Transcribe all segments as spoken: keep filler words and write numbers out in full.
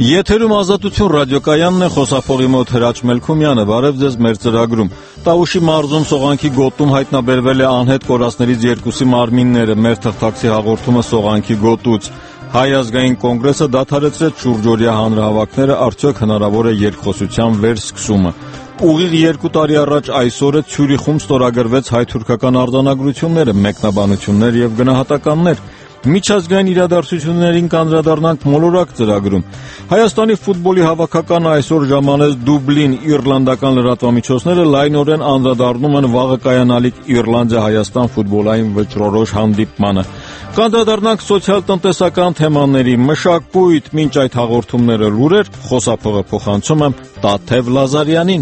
Եթերում Ազատություն ռադիոկայանն է, խոսափողի մոտ Հրաչ Մելքումյանը, բարև ձեզ մեր ծրագրում։ Տավուշի մարզում Սողանքի գոտում հայտնաբերվել է անհետ կորածներից երկուսի մարմինները, մեր թղթակցի հաղորդումը Սողանքի գոտուց։ Հայ ազգային կոնգրեսը դադարեցրեց շուրջօրյա հանրահավաքները, արդյոք հնարավոր է երկխոսության վերսկսումը։ Ուղիղ երկու տարի առաջ այսօրը Ցյուրիխում ստորագրվեց հայ-թուրքական արձանագրությունները, մեկնաբանություններ եւ գնահատականներ։ Միջազգային իրադարձություններին կանդրադառնանք մոլորակ ծրագրում։ Հայաստանի ֆուտբոլի հավաքականը այսօր ժամանեց Դուբլին, իռլանդական լրատվամիջոցները լայնորեն անդրադառնում են վաղը կայանալիք Իռլանդիա-Հայաստան ֆուտբոլային վճռորոշ հանդիպմանը։ Կանդրադառնանք սոցիալ-տնտեսական թեմաների, մշակույթ, մինչ այդ հաղորդումները լուրեր, խոսափողը փոխանցում եմ Տաթև Լազարյանին։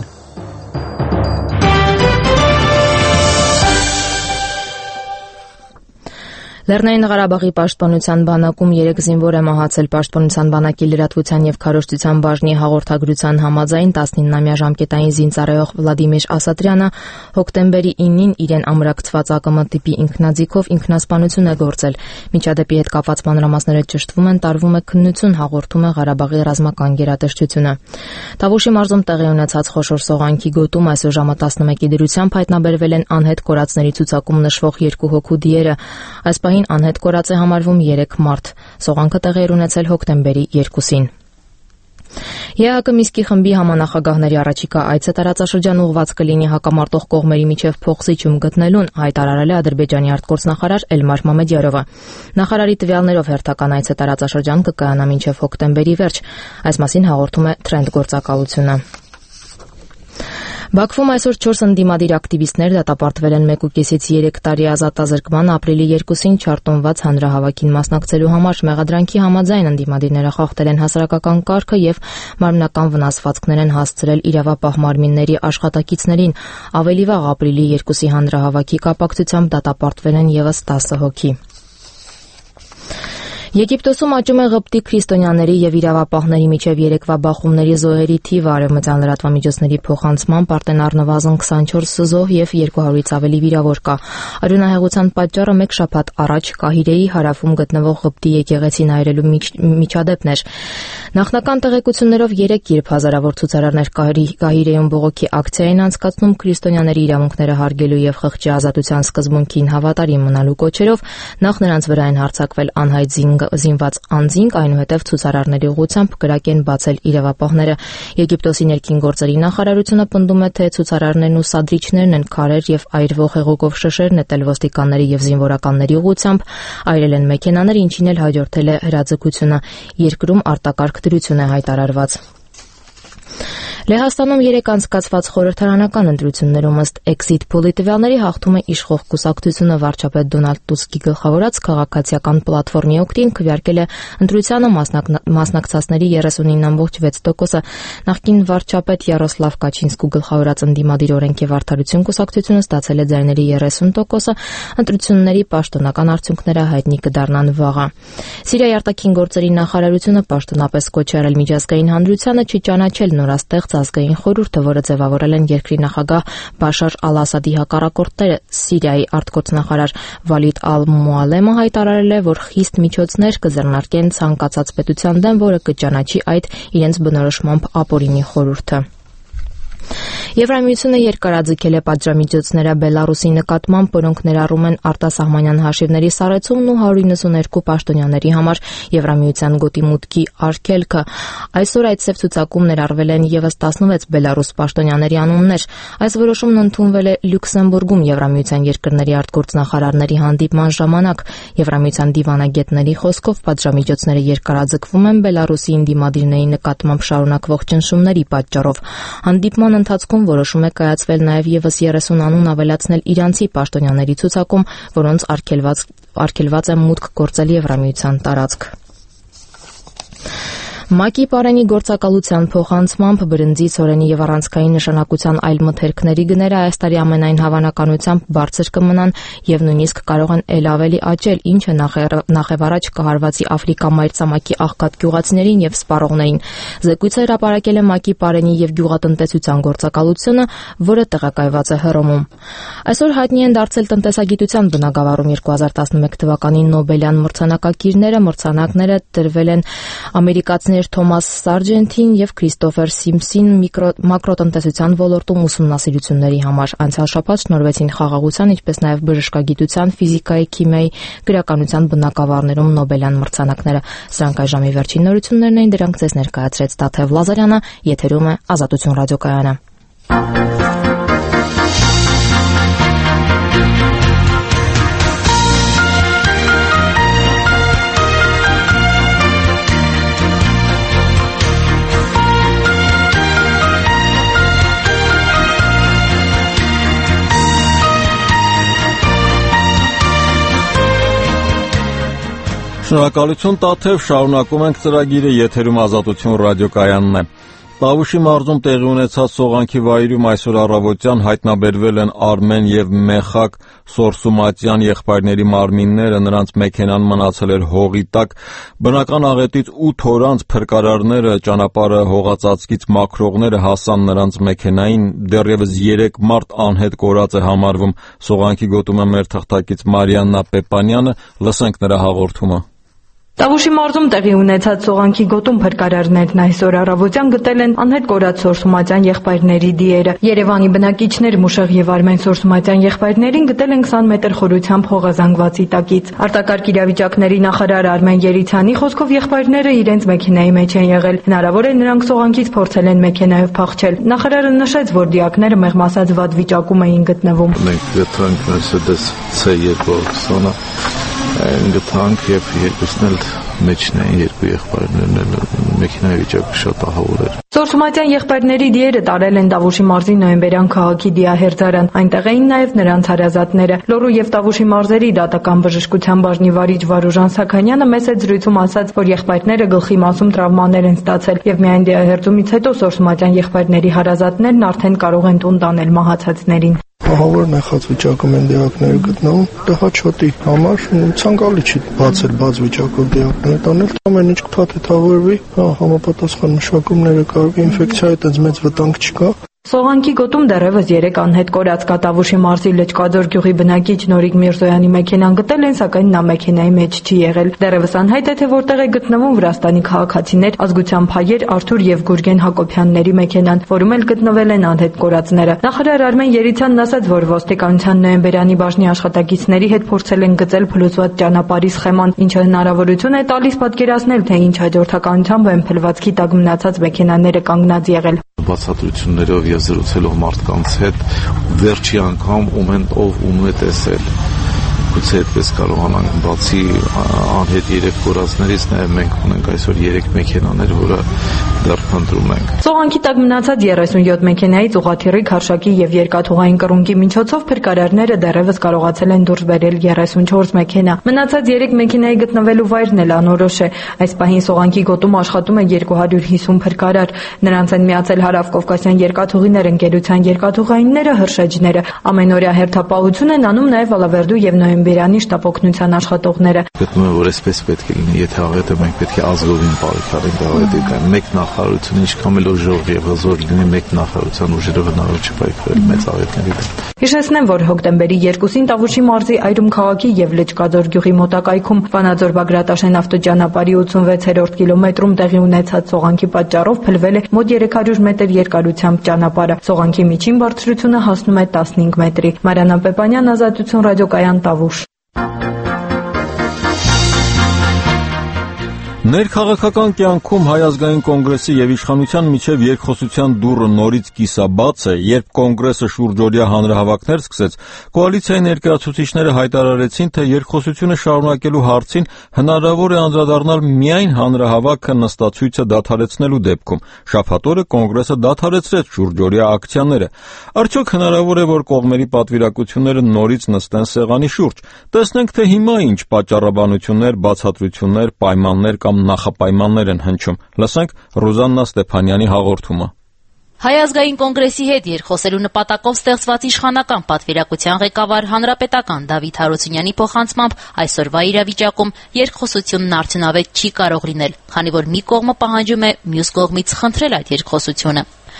Լեռնային Ղարաբաղի պաշտպանության բանակում երեք զինվոր է մահացել պաշտպանության բանակի լրատվության եւ քարոզչության բաժնի հաղորդագրության համաձայն տասնինամյա ժամկետային զինծառայող Վլադիմիր Ասատրյանը հոկտեմբերի ինին իրեն ամրակցված ԱԿՄ տիպի ինքնաձիգով ինքնասպանություն է գործել։ Միջադեպի հետ կապված մանրամասները ճշտվում են, տարվում է քննություն, հաղորդում է Ղարաբաղի ռազմական գերատեսչությունը։ Տավուշի մարզում տեղի ունեցած խոշոր Սողանքի գոտում այսօր ժամը տասնմեկի դրությամբ հայտնաբերվել են անհետ կորածների ցուցակում նշվող երկու հոգու դիերը։ Այս անհետ կորած է համարվում երեք մարդ։ Սողանքը տեղի էր ունեցել հոկտեմբերի երկուսին։ ԵԱԿ Միսկի խմբի համանախագահների առաջիկա այցը տարածաշրջան ուղղված կլինի հակամարտող կողմերի միջև փոխզիջում գտնելուն, հայտարարել է Ադրբեջանի արտգործնախարար Էլմար Մամեդյարովը։ Նախարարի տվյալներով հերթական այցը տարածաշրջան կկայանա մինչև հոկտեմբերի վերջ։ Այս մասին հաղորդում է Trend գործակալությունը։ Բաքվում այսօր չորս ընդդիմադիր ակտիվիստներ դատապարտվել են մեկուկեսից երեք տարի ազատազրկման ապրիլի երկուսին չարտոնված հանրահավաքին մասնակցելու համար։ Մեղադրանքի համաձայն ընդդիմադիրները խախտել են հասարակական կարգը եւ մարմնական վնասվածքներ են հասցրել իրավապահ մարմինների աշխատակիցներին։ Ավելի վաղ ապրիլի երկուսի հանրահավաքի կապակցությամբ դատապարտվել են եւս տասը հոգի։ Եգիպտոսում աճում է ղպտի քրիստոնյաների եւ իրավապահների միջև երեկվա բախումների զոհերի թիվը, արևմտյան լրատվամիջոցների փոխանցմամբ արդեն առնվազն քսանչորս զոհ եւ երկու հարյուրից ավելի վիրավոր կա։ Արյունահեղության պատճառը մեկ շաբաթ առաջ Կահիրեի հարավում գտնվող ղպտի եկեղեցին այրելու միջադեպն էր։ Նախնական տեղեկություններով երեք երբ հազարավոր ցուցարարներ Կահիրեում բողոքի ակցիա են անցկացնում քրիստոնյաների իրավունքները հարգելու եւ խղճի ազատության սկզբունքին հավատարիմ մնալու կոչերով, նախ նրանց վրա են հարձակվել անհայտ զինված անձինք, այնուհետև ցուցարարների ուղղությամբ կրակ են բացել իրավապահները։ Եգիպտոսի ներքին գործերի նախարարությունը պնդում է, թե ցուցարարներն ու սադրիչներն են քարեր եւ այրվող հեղուկով շշեր նետել ոստիկանների եւ զինվորականների ուղղությամբ, այրել են մեքենաներ, ինչին էլ հաջորդել է հրաձգությունը։ Երկրում արտակարգ դրություն է հայտարարված։ Լեհաստանում երեք անցկացված խորհրդարանական ընտրություններում ըստ Exit Poll-ի տվյալների հաղթում է իշխող կուսակցությունը վարչապետ Դոնալդ Տուսկի գլխավորած քաղաքացիական պլատֆորմի օգտին քվեարկել է ընտրությանը մասնակցածների երեսունինը կόμμα վեց տոկոսը։ Նախկին վարչապետ Յարոսլավ Կաչինսկու գլխավորած ընդդիմադիր օրենք եւ արդարություն կուսակցությունը ստացել է ձայների երեսուն տոկոսը։ Ընտրությունների պաշտոնական արդյունքները հայտնի կդառնան վաղը։ Սիրիայի արտաքին գործերի նախարարությունը պաշտոնապես կոչ է արել միջազգային հանրությանը չճանաչել նորաստեղծ ազգային խորհուրդը, որը ձևավորել են երկրի նախագահ Բաշար Ալ-Ասադի հակառակորդները։ Սիրիայի արտգործնախարար Վալիդ Ալ-Մուալեմը հայտարարել է, որ խիստ միջոցներ կձեռնարկեն ցանկացած պետության դեմ, որը կճանաչի այդ իրենց բնորոշմամբ ապօրինի խորհուրդը։ Եվրամիությունը երկարաձգել է պատժամիջոցները Բելարուսի նկատմամբ, որոնք ներառում են արտասահմանյան հաշիվների սառեցումն ու հարյուր իննսուներկու պաշտոնյաների համար Եվրամիության գոտի մուտքի արգելքը։ Այսօր այդ սև ցուցակում ներառվել են եւս տասնվեց Բելարուս պաշտոնյաների անուններ։ Այս որոշումն ընդունվել է Լյուքսեմբուրգում Եվրամիության երկրների արտգործնախարարների հանդիպման ժամանակ։ Եվրամիության դիվանագետների խոսքով պատժամիջոցները երկարաձգվում են Բելարուսի ընդդիմադիրների նկատմամբ շարունակվող ճնշումների պատճառով։ Հանդիպման ընթացքում որոշում է կայացվել նաև եւս երեսուն անուն ավելացնել իրանցի պաշտոնյաների ցուցակում, որոնց արգելված արգելված է մուտք գործել Եվրամիության տարածք։ ՄԱԿ-ի պարենի գործակալության փոխանցմամբ բրնձի, ցորենի եւ առանցքային նշանակության այլ մթերքների գները այս տարի ամենայն հավանականությամբ բարձր կմնան եւ նույնիսկ կարող են ել ավելի աճել, ինչը նախևառաջ կհարվածի Աֆրիկա մայրցամաքի աղքատ գյուղացիներին եւ սպառողներին։ Զեկույցը հրապարակել է ՄԱԿ-ի պարենի եւ գյուղատնտեսության գործակալությունը, որը տեղակայված է Հռոմում։ Այսօր հայտնի են դարձել տնտեսագիտության բնագավառում երկու հազար տասնմեկ թվականի Նոբելյան մրցանակակիրները, մրցանակները տրվել են ամերիկացիների Պրոֆեսորներ Թոմաս Սարջենթին եւ Քրիստոֆեր Սիմփսին մակրոտնտեսության ոլորտում ուսումնասիրությունների համար անցյալ շաբաթ շնորհվեցին խաղաղության, ինչպես նաեւ բժշկագիտության, ֆիզիկայի, քիմիայի, գրականության բնագավառներում Նոբելյան մրցանակները։ Սրանք այժմի վերջին նորություններն էին, դրանք ձեզ ներկայացրեց Տաթև Լազարյանը, եթերում է Ազատություն ռադիոկայանը։ Շնորհակալություն Տաթև, շարունակում ենք ծրագիրը, եթերում Ազատություն ռադիոկայանն է։ Տավուշի մարզում տեղի ունեցած սողանքի վայրում այսօր առավոտյան հայտնաբերվել են Արմեն եւ Մեխակ Սորսումատյան եղբայրների մարմինները, նրանց մեքենան մնացել էր հողի տակ։ Բնական աղետից ութ օր անց փրկարարները ճանապարհը հողածածկից մաքրողները հասան նրանց մեքենային, դեռևս երեք մարդ անհետ կորած է համարվում։ Սողանքի գոտում է մեր թղթակից Մարիաննա Պեպանյանը, լսենք նրա հաղորդումը։ Տավուշի մարզում տեղի ունեցած սողանքի գոտում փրկարարներն այսօր առավոտյան գտել են անհետ կորած Սորսումատյան եղբայրների դիերը։ Երևանի բնակիչներ Մուշեղ եւ Արմեն Սորսումատյան եղբայրներին գտել են քսան մետր խորությամբ հողազանգվածի տակից։ Արտակարգ իրավիճակների նախարար Արմեն Երիցյանի խոսքով եղբայրները իրենց մեքենայի մեջ են եղել։ Հնարավոր է նրանք սողանքից փորձել են մեքենայով փախչել։ Նախարարը նշեց, որ դիակները մեղմ ասած վատ վիճակում էին գտնվում։ Մենք գտանք Mercedes C երկու տասը գտանք եւ երկուսն էլ մեջն էին, երկու եղբայրներն էլ մեքենայի վիճակը շատ ահավոր էր։ Սորսումատյան եղբայրների դիերը տարել են Տավուշի մարզի Նոյեմբերյան քաղաքի դիահերձարան։ Այնտեղ էին նաեւ նրանց հարազատները։ Լոռու եւ Տավուշի մարզերի դատական բժշկության բաժնի վարիչ Վարուժան Սաքանյանը մեծ է զրույցում ասաց, որ եղբայրները գլխի մասում տրավմաներ են ստացել եւ միայն դիահերձումից հետո Սորսումատյան եղբայրների հարազատներն արդեն կարող են տուն տանել մահացածներին։ Ահավոր նեղած վիճակում են դիակները գտնվում, դա հաճախի համար ցանկալի չի բացել բաց վիճակով դիակները տանել, ամեն ինչ կփաթեթավորվի, համապատասխան մշակումները կարողի ինֆեկցիայի այդպես մեծ վտանգ չկա։ Սողանքի գոտում դեռևս երեք անհետ կորած կա։ Տավուշի մարզի Լճկաձոր գյուղի բնակիչ Նորիկ Միրզոյանի մեքենան գտել են, սակայն նա մեքենայի մեջ չի եղել։ Դեռևս անհայտ է, թե որտեղ է գտնվում Վրաստանի քաղաքացիներ ազգությամբ հայեր Արթուր եւ Գուրգեն Հակոբյանների մեքենան, որում էլ գտնվել են անհետ կորածները։ Նախարար Արմեն Երիցյանն ասաց, որ ոստիկանության Նոյեմբերյանի բաժնի աշխատակիցների հետ փորձել են գծել փլուզված ճանապարհի սխեման, ինչը հնարավորություն է տալիս պատկերացնել, թե ինչ հաջորդականությամբ են փլվածքի տակ մնացած մեքենաները կանգնած եղել։ Բացատրություններով եւ զրուցելով մարդկանց հետ վերջի անգամ ում են ով ում է տեսել, գուցե այդպես կարողանանք բացի անհետ երեք կորածներից նաեւ մենք ունենք այսօր երեք մեքենաներ, որը դեռ փնտրում ենք։ Սողանքի տակ մնացած երեսունյոթ մեքենայից ուղղաթիռի, քարշակի եւ երկաթուղային կռունկի միջոցով փրկարարները դեռևս կարողացել են դուրս բերել երեսունչորս մեքենա։ Մնացած երեք մեքենայի գտնվելու վայրն էլ անորոշ է։ Այս պահին սողանքի գոտում աշխատում է երկու հարյուր հիսուն փրկարար։ Նրանց են միացել Հարավկովկասյան երկաթուղիներ ընկերության երկաթուղայինները, հրշեջները։ Ամենօրյա հերթապահություն են անում նաեւ Ալավերդու եւ Նոյեմբերյանի շտապօգնության աշխատողները։ Գտնում եմ, որ այսպես պետք է լինի, եթե աղետը մենք պետք է ազգովին պարեկարենք աղետի կան։ Մեկ նախարարություն ինչքան էլ ուժով եւ հզոր լինի, մեկ նախարարության ուժերով հնարավոր չի պայքարել մեծ աղետների դեմ։ Հիշեցնեմ, որ հոկտեմբերի երկուսին Տավուշի մարզի Այրում քաղաքի եւ Լճկաձոր գյուղի մոտակայքում Վանաձոր Բագրատաշեն ավտոճանապարհի ութսունվեցերորդ կիլոմետրում տեղի ունեցած սողանքի պատճառով փլվել է մոտ երեք հարյուր մետր երկարությամբ ճանապարհը։ Սողանքի միջին բարձրությունը հասնում է տասնհինգ մետրի։ Մարիաննա Պեպանյան, Ազատություն ռադիոկայան, Տավուշ։ Ներքաղաքական կյանքում Հայ ազգային կոնգրեսի եւ իշխանության միջև երկխոսության դուռը նորից կիսաբաց է, երբ կոնգրեսը շուրջօրյա հանրահավաքներ սկսեց, կոալիցիայի ներկայացուցիչները հայտարարեցին, թե երկխոսությունը շարունակելու հարցին հնարավոր է անդրադառնալ միայն հանրահավաքը նստացույցը դադարեցնելու դեպքում։ Շաբաթ օրը կոնգրեսը դադարեցրեց շուրջօրյա ակցիաները։ Արդյոք հնարավոր է, որ կողմերի պատվիրակությունները նորից նստեն սեղանի շուրջ։ Տեսնենք, թե հիմա ինչ պատճառաբանություններ, բացատրություններ, պայմաններ կամ նախապայմաններ են հնչում։ Լսենք Ռուզաննա Ստեփանյանի հաղորդումը։ Հայ ազգային կոնգրեսի հետ երկխոսելու նպատակով ստեղծված իշխանական պատվիրակության ղեկավար հանրապետական Դավիթ Հարությունյանի փոխանցմամբ այսօրվա իրավիճակում երկխոսությունն արդյունավետ չի կարող լինել, քանի որ մի կողմը պահանջում է մյուս կողմից խնդրել այդ երկխոսությունը։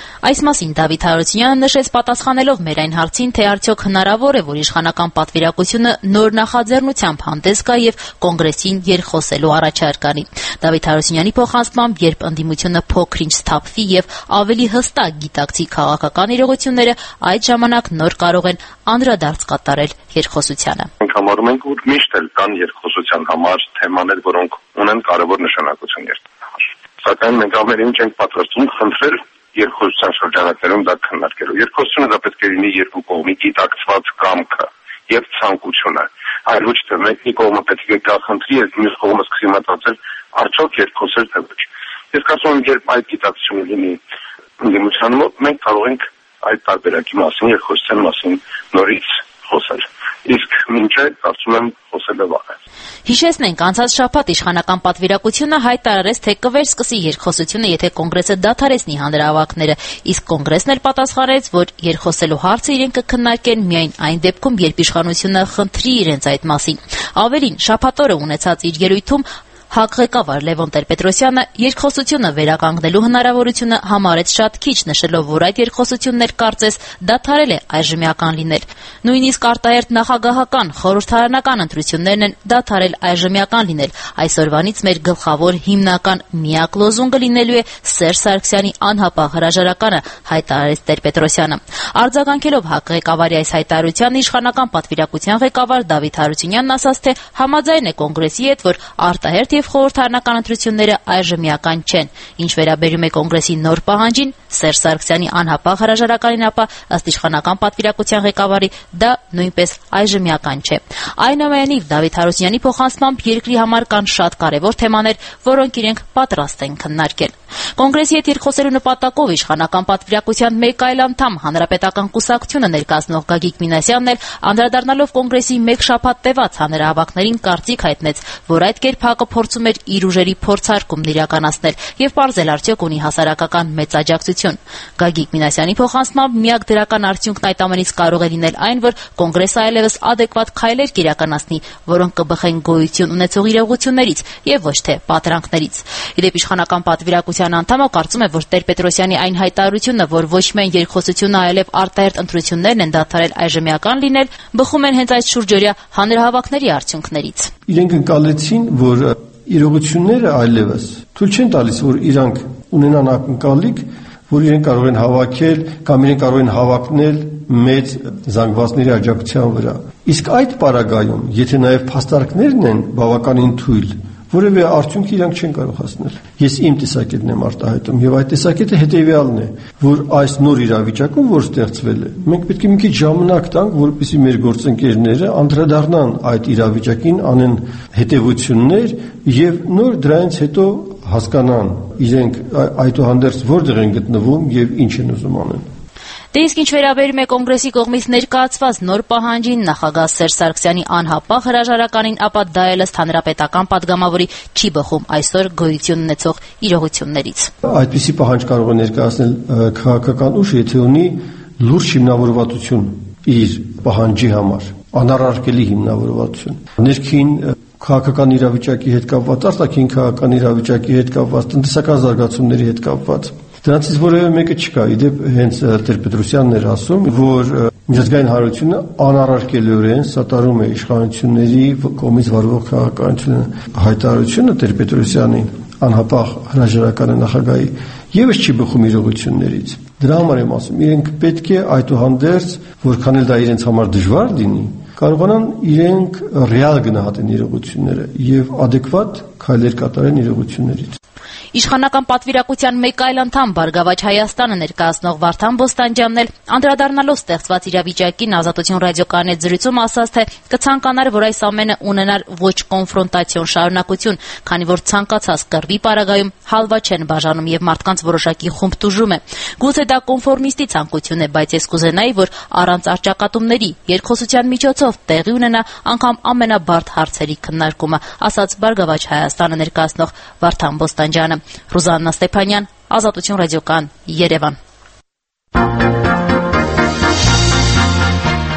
Այս մասին Դավիթ Հարությունյանը նշեց պատասխանելով մեր այն հարցին, թե արդյոք հնարավոր է, որ իշխանական պատվիրակությունը նոր նախաձեռնությամբ հանդես գա եւ կոնգրեսին երկխոսելու առաջարկ անի։ Դավիթ Հարությունյանի փոխանցմամբ, երբ ընդդիմությունը փոքր-ինչ սթափվի եւ ավելի հստակ գիտակցի քաղաքական իրողությունները, այդ ժամանակ նոր կարող են անդրադարձ կատարել երկխոսությանը։ Մենք համարում ենք, որ միշտ էլ կան երկխոսության համար թեմաներ, որոնք ունեն կարևոր նշանակություն երկրի։ Սակայն մենք ամեն ինչ ենք պատրաստվում խնդրել երկխոսության շրջանակներում դա քննարկելու։ Երկխոսությունը դա պետք է լինի երկու կողմի գիտակցված կամքը եւ ցանկությունը։ Այլ ոչ թե մեկի կողմը պետք է գա խնդրի, եւ մյուս կողմը սկսի մտածել արդյոք երկխոսել թե ոչ։ Ես կարծում եմ, երբ այդ գիտակցությունը լինի ընդդիմության մոտ, մենք կարող ենք այդ տարբերակի մասին, երկխոսության մասին նորից խոսել։ Իսկ մինչ այդ կարծում եմ խոսելը վաղ է։ Հիշեցնենք, անցած շաբաթ իշխանական պատվիրակությունը հայտարարեց, թե կվերսկսի երկխոսությունը, եթե կոնգրեսը դադարեցնի հանրահավաքները, իսկ կոնգրեսն էլ պատասխանեց, որ երկխոսելու հարցը իրենք կքննարկեն միայն այն դեպքում, երբ իշխանությունը խնդրի իրենց այդ մասին։ Ավելին, շաբաթ օրը ունեցած իր ելույթում ՀԱԿ ղեկավար Լևոն Տեր-Պետրոսյանը երկխոսությունը վերականգնելու հնարավորությունը համարեց շատ քիչ, նշելով, որ այդ երկխոսությունն էլ կարծես դադարել է այժմյական լինել։ Նույնիսկ արտահերթ նախագահական, խորհրդարանական ընտրություններն են դադարել այժմյական լինել։ Այսօրվանից մեր գլխավոր հիմնական միակ լոզունգը լինելու է Սերժ Սարգսյանի անհապաղ հրաժարականը, հայտարարեց Տեր-Պետրոսյանը։ Արձագանքելով ՀԱԿ ղեկավարի այս հայտարարությանը, իշխանական պատվիրակության ղեկավար Դավիթ Հարությունյանն ասաց, թե համաձայն է կոնգրեսի հետ, որ արտահերթ եւ խորհրդարանական ընտրությունները այժմյական չեն։ Ինչ վերաբերում է կոնգրեսի նոր պահանջին, Սերժ Սարգսյանի անհապաղ հրաժարականին, ապա ըստ իշխանական պատվիրակության ղեկավարի դա նույնպես այժմյական չէ։ Այնուամենայնիվ, Դավիթ Հարությունյանի փոխանցմամբ երկրի համար կան շատ կարևոր թեմաներ, որոնք իրենք պատրաստ են քննարկել։ Կոնգրեսի հետ երկխոսելու նպատակով իշխանական պատվիրակության մեկ այլ անդամ, Հանրապետական կուսակցությունը ներկայացնող Գագիկ Մինասյանն էլ անդրադառնալով կոնգրեսի մեկ շաբաթ տևած հանրահավաքներին կարծիք հայտնեց, որ այդ կերպ ՀԱԿ-ը փորձում էր իր ուժերի փորձարկումն իրականացնել եւ պարզել արդյոք ունի հասարակական մեծ աջակցություն։ Գագիկ Մինասյանի փոխանցմամբ միակ դրական արդյունքն այդ ամենից կարող է լինել այն, որ կոնգրեսը այլևս ադեկվատ քայլեր կիրականացնի, որոնք կբխեն գոյություն ունեցող իրողություններից եւ ոչ թե պատրանքներից։ Իդեպ իշխանական պատվիրակության անդամը կարծում է, որ Տեր-Պետրոսյանի այն հայտարարությունը, որ ոչ միայն երկխոսությունը, այլև արտահերթ ընտրություններն են դադարել այժմյական լինել, բխում են հենց այդ շուրջօրյա հանրահավաքների արդյունքներից։ Իրենք ընկալեցին, որ իրողությունները այլևս թույլ չեն տալիս, որ իրանք ունենան ակնկալիք, որ իրենք կարող են հավաքել կամ իրենք կարող են հավակնել մեծ զանգվածների աջակցության վրա։ Իսկ այդ պարագայում, եթե նաև փաստարկներն են բավականին թույլ, որևէ արդյունքի իրանք չեն կարող հասնել։ Ես իմ տեսակետն եմ արտահայտում, եւ այդ տեսակետը հետեւյալն է, որ այս նոր իրավիճակում, որ ստեղծվել է, մենք պետք է մի քիչ ժամանակ տանք, որպեսզի մեր գործընկերները անդրադառնան այդ իրավիճակին, անեն հետևություններ եւ նոր դրանից հետո հասկանան իրենք այդուհանդերձ որտեղ են գտնվում եւ ինչ են ուզում անեն։ Դե իսկ ինչ վերաբերում է կոնգրեսի կողմից ներկայացված նոր պահանջին, նախագահ Սերժ Սարգսյանի անհապաղ հրաժարականին, ապա դա էլ ըստ հանրապետական падգամավորի չի բխում այսօր գոյություն ունեցող իրողություններից։ Այդպիսի պահանջ կարող է ներկայացնել քաղաքական ուժ, եթե ունի լուրջ հիմնավորվածություն իր պահանջի համար, անառարկելի հիմնավորվածություն։ Ներքին քաղաքական իրավիճակի հետ կապված, արտաքին քաղաքական իրավիճակի հետ կապված, տնտեսական զարգացումների հետ կապված։ Դրանցից որևէ մեկը չկա։ Իդեպ հենց Տեր-Պետրոսյանն էր ասում, որ միջազգային հանրությունը անառարկելիորեն սատարում է իշխանությունների կողմից վարվող քաղաքականությունը։ Հայտարարությունը Տեր-Պետրոսյանի անհապաղ հրաժարականը նախագահի եւս չի բխում իրողություններից։ Դրա համար եմ ասում, իրենք պետք է այդուհանդերձ, որքան էլ դա իրենց համար դժվար լինի, կարողանան իրենք ռեալ գնահատեն իրողությունները եւ ադեկվատ քայլեր կատարեն իրողություններից։ Իշխանական պատվիրակության մեկ այլ անդամ Բարգավաճ Հայաստանը ներկայացնող Վարդան Բոստանջյանն էլ անդրադառնալով ստեղծված իրավիճակին Ազատություն ռադիոկայանի հետ զրույցում ասաց, թե կցանկանար, որ այս ամենը ունենար ոչ կոնֆրոնտացիոն շարունակություն, քանի որ ցանկացած կռվի պարագայում հալվա չեն բաժանում եւ մարդկանց որոշակի խումբ տուժում է։ Գուցե դա կոնֆորմիստի ցանկություն է, բայց ես կուզենայի, որ առանց արճակատումների երկխոսության միջոցով տեղի ունենա անգամ ամենաբարդ հարցերի քննարկումը, ասաց Բարգավաճ Հայաստանը ներկայացնող Վարդան Բոստանջյանը։ Ռուզաննա Ստեփանյան, Ազատություն ռադիոկայան, Երևան։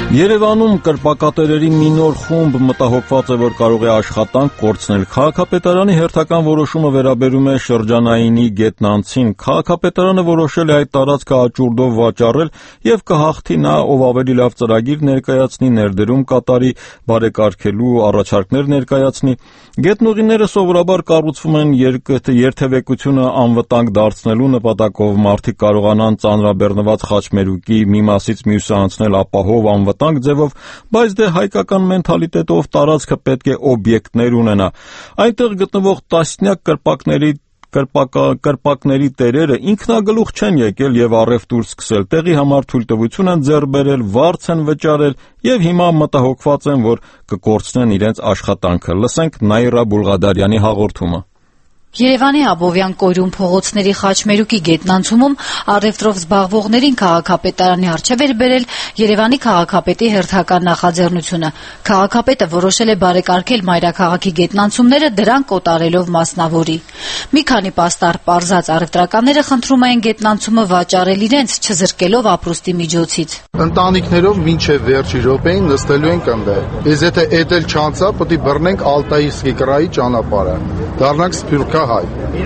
Երևանում կրպակատերերի մի նոր խումբ մտահոգված է, որ կարող է աշխատանք կորցնել։ Քաղաքապետարանի հերթական որոշումը վերաբերում է շրջանայինի գետնանցին։ Քաղաքապետարանը որոշել է այդ տարածքը աճուրդով վաճառել եւ կհաղթի նա, ով ավելի լավ ծրագիր ներկայացնի, ներդրում կատարի, բարեկարգելու առաջարկներ ներկայացնի։ Գետնուղիները սովորաբար կառուցվում են երթևեկությունը անվտանգ դարձնելու նպատակով։ Մարդիկ կարողանան ծանրաբեռնված խաչմերուկի մի մասից մյուսը անցնել ապահով անվտանգ ձևով, բայց դե հայկական մենթալիտետով տարածքը պետք է օբյեկտներ ունենա։ Այնտեղ գտնվող տասնյակ կրպակների Կրպակա, կրպակների տերերը ինքնագլուխ չեն եկել եւ առևտուր սկսել, տեղի համար թույլտվություն են ձեռք բերել, վարձ են վճարել եւ հիմա մտահոգված են, որ կկորցնեն իրենց աշխատանքը։ Լսենք Նաիրա Բուլղադարյանի հաղորդումը։ Երևանի Աբովյան կոյրում փողոցների խաչմերուկի գետնանցումում առևտրով զբաղվողներին քաղաքապետարանի առջև էր բերել Երևանի քաղաքապետի հերթական նախաձեռնությունը։ Քաղաքապետը որոշել է բարեկարգել մայրաքաղաքի գետնանցումները, դրանք կոտարելով մասնավորի։ Մի քանի պաստառ պարզած առևտրականները խնդրում են գետնանցումը վաճառել իրենց, չզրկելով ապրուստի միջոցից։ Ընտանիքներով մինչև վերջի րոպեին նստելու ենք ընդդեմ։ Իսկ եթե էդ էլ չանցա, պետք է բռնենք Ալտայիսկի կրայի ճանապարհը։ Դառնանք սփյուռքահայ։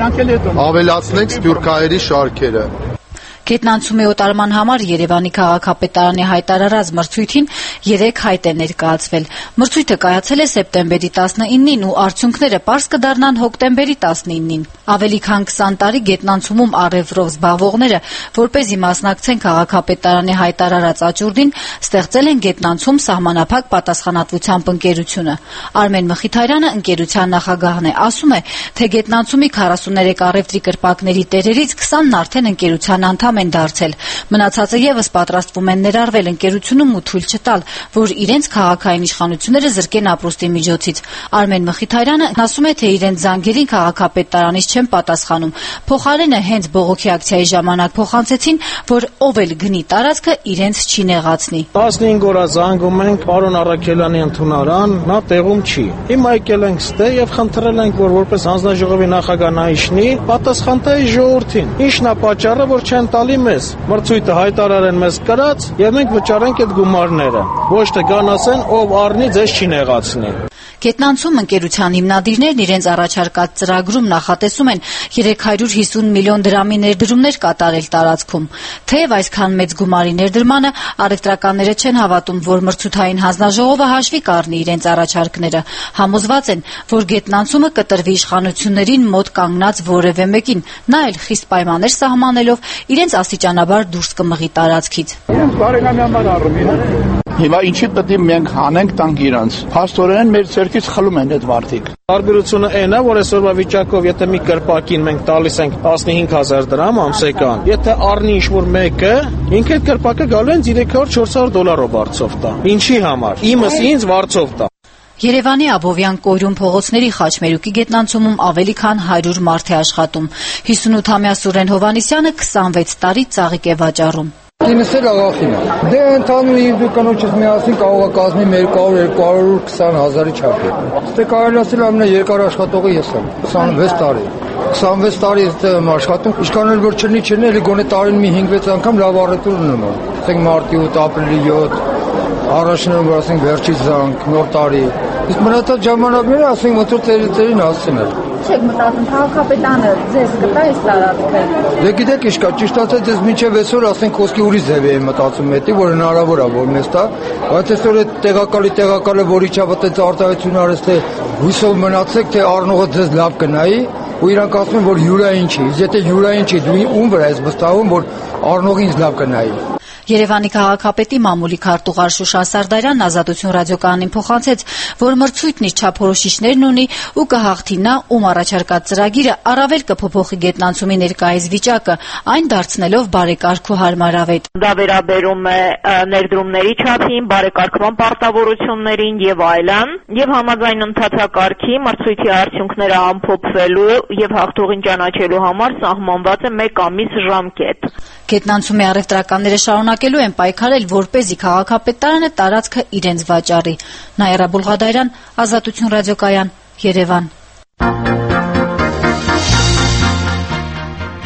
Ավելացնենք սփյուռքահայերի շարքերը։ Գետնանցումի օտարման համար Երևանի քաղաքապետարանի հայտարարած մրցույթին երեք հայտ է ներկայացվել։ Մրցույթը կայացել է սեպտեմբերի տասնինին ու արդյունքները պարզ կդառնան հոկտեմբերի տասնինին։ Ավելի քան քսան տարի գետնանցումում առևտրով զբաղվողները, որպեսզի մասնակցեն քաղաքապետարանի հայտարարած աճուրդին, ստեղծել են գետնանցում սահմանափակ պատասխանատվությամբ ընկերությունը։ Արմեն Մխիթարյանը ընկերության նախագահն է, ասում է, թե գետնանցումի քառասուններեք առևտրի կրպակների տերերից քսանն արդեն ընկերության անդամ են դարձել։ Մնացածը եւս պատրաստվում են ներառվել ընկերությունում ու թույլ չտալ, որ իրենց քաղաքային իշխանությունները զրկեն ապրուստի միջոցից։ Արմեն Մխիթարյանը ասում է, թե իրենց զանգերին քաղաքապետարանից չեն պատասխանում։ Փոխարենը հենց բողոքի ակցիայի ժամանակ փոխանցեցին, որ ով էլ գնի տարածքը իրենց չի նեղացնի։ տասնհինգ օր զանգում ենք պարոն Առաքելյանի ընդունարան, նա տեղում չի։ Հիմա եկել ենք ստե եւ խնդրել ենք, որ որպես հանձնաժողովի նախագահ նա իջնի, պատասխան տա ժողովրդին։ Ինչն է պատճառը, որ չեն տալի մեզ։ Մրցույթը հայտարարեն մեզ կրած եւ մենք վճարենք այդ գումարները։ Ոչ թե գան ասեն, ով առնի, ձեզ չի նեղացնի։ Գետնանցում ընկերության հիմնադիրներն իրենց առաջարկած ծրագրում նախատեսում են երեք հարյուր հիսուն միլիոն դրամի ներդրումներ կատարել տարածքում։ Թեև այսքան մեծ գումարի ներդրմանը առևտրականները չեն հավատում, որ մրցութային հանձնաժողովը հաշվի կառնի իրենց առաջարկները։ Համոզված են, որ գետնանցումը կտրվի իշխանություններին մոտ կանգնած որևէ մեկին, նա էլ խիստ պայմաններ սահմանելով իրենց աստիճանաբար դուրս կմղի տարածքից։ Իրենց բարեկամի համար առումին Հիմա ինչի պետք է մենք հանենք տանք իրանց։ Փաստորեն մեր ցերկից խլում են այդ մարդիկ։ Տարբերությունը այն է, որ այսօրվա վիճակով, եթե մի կրպակին մենք տալիս ենք տասնհինգ հազար դրամ ամսեկան, եթե առնի ինչ-որ մեկը, ինքը այդ կրպակը գալու են երեք հարյուր չորս հարյուր դոլարով վարձով տա։ Ինչի համար։ Իմս ինձ վարձով տա։ Երևանի Աբովյան կոյրում փողոցների խաչմերուկի գետնանցումում ավելի քան հարյուր մարդ է աշխատում։ հիսունութամյա Սուրեն Հովհաննիսյանը քսանվեց տարի ծաղիկ է վաճառում։ Ինձ էլ աղախին է։ Դե ընդհանուր իմ կանոջից միասին կարող է կազմի երկու հարյուր երկու հարյուր քսան հազարի չափի։ Ստե կարելի ասել ամենաերկար աշխատողը ես եմ։ քսանվեց տարի։ քսանվեց տարի այստեղ եմ աշխատում։ Ինչքան էլ որ չլինի չլինի, էլի գոնե տարին մի հինգ վեց անգամ լավ առևտուր ունեմ։ Ասենք մարտի ութ, ապրիլի յոթ, առաջինը որ ասենք վերջի զանգ, նոր տարի։ Իսկ մնացած ժամանակները ասենք ոնց որ տերերին ասեն էլ։ Չեք մտածում քաղաքապետանը ձեզ կտա այս տարածքը։ Դե գիտեք ինչ կա, ճիշտ ասած ես մինչև այսօր ասենք խոսքի ուրիշ ձև եմ մտածում էտի, որ հնարավոր է որ մեզ տա, բայց այսօր այդ տեղակալի տեղակալը որի չափ այդպես արտահայտություն արեց, թե հույսով մնացեք, թե առնողը ձեզ լավ կնայի, ու իրանք ասում են որ յուրային չի, եթե յուրային չի, դու ում վրա ես վստահում, որ առնողը ինձ լավ կնայի։ Երևանի քաղաքապետի մամուլի քարտուղար Շուշան Սարդարյանն Ազատություն ռադիոկայանին փոխանցեց, որ մրցույթն իր չափորոշիչներն ունի ու կհաղթի նա, ում առաջարկած ծրագիրը առավել կփոփոխի գետնանցումի ներկայիս վիճակը, այն դարձնելով բարեկարգ ու հարմարավետ։ Դա վերաբերում է ներդրումների չափին, բարեկարգման պարտավորություններին եւ այլն, եւ համաձայն ընթացակարգի մրցույթի արդյունքները ամփոփվելու եւ հաղթողին ճանաչելու համար սահմանված է մեկ ամիս ժամկետ։ Գետնանցումի առևտրականները շարունակելու են պայքարել, որպեսզի քաղաքապետարանը տարածքը իրենց վաճառի։ Նաիրա Բուլղադարյան, Ազատություն ռադիոկայան, Երևան։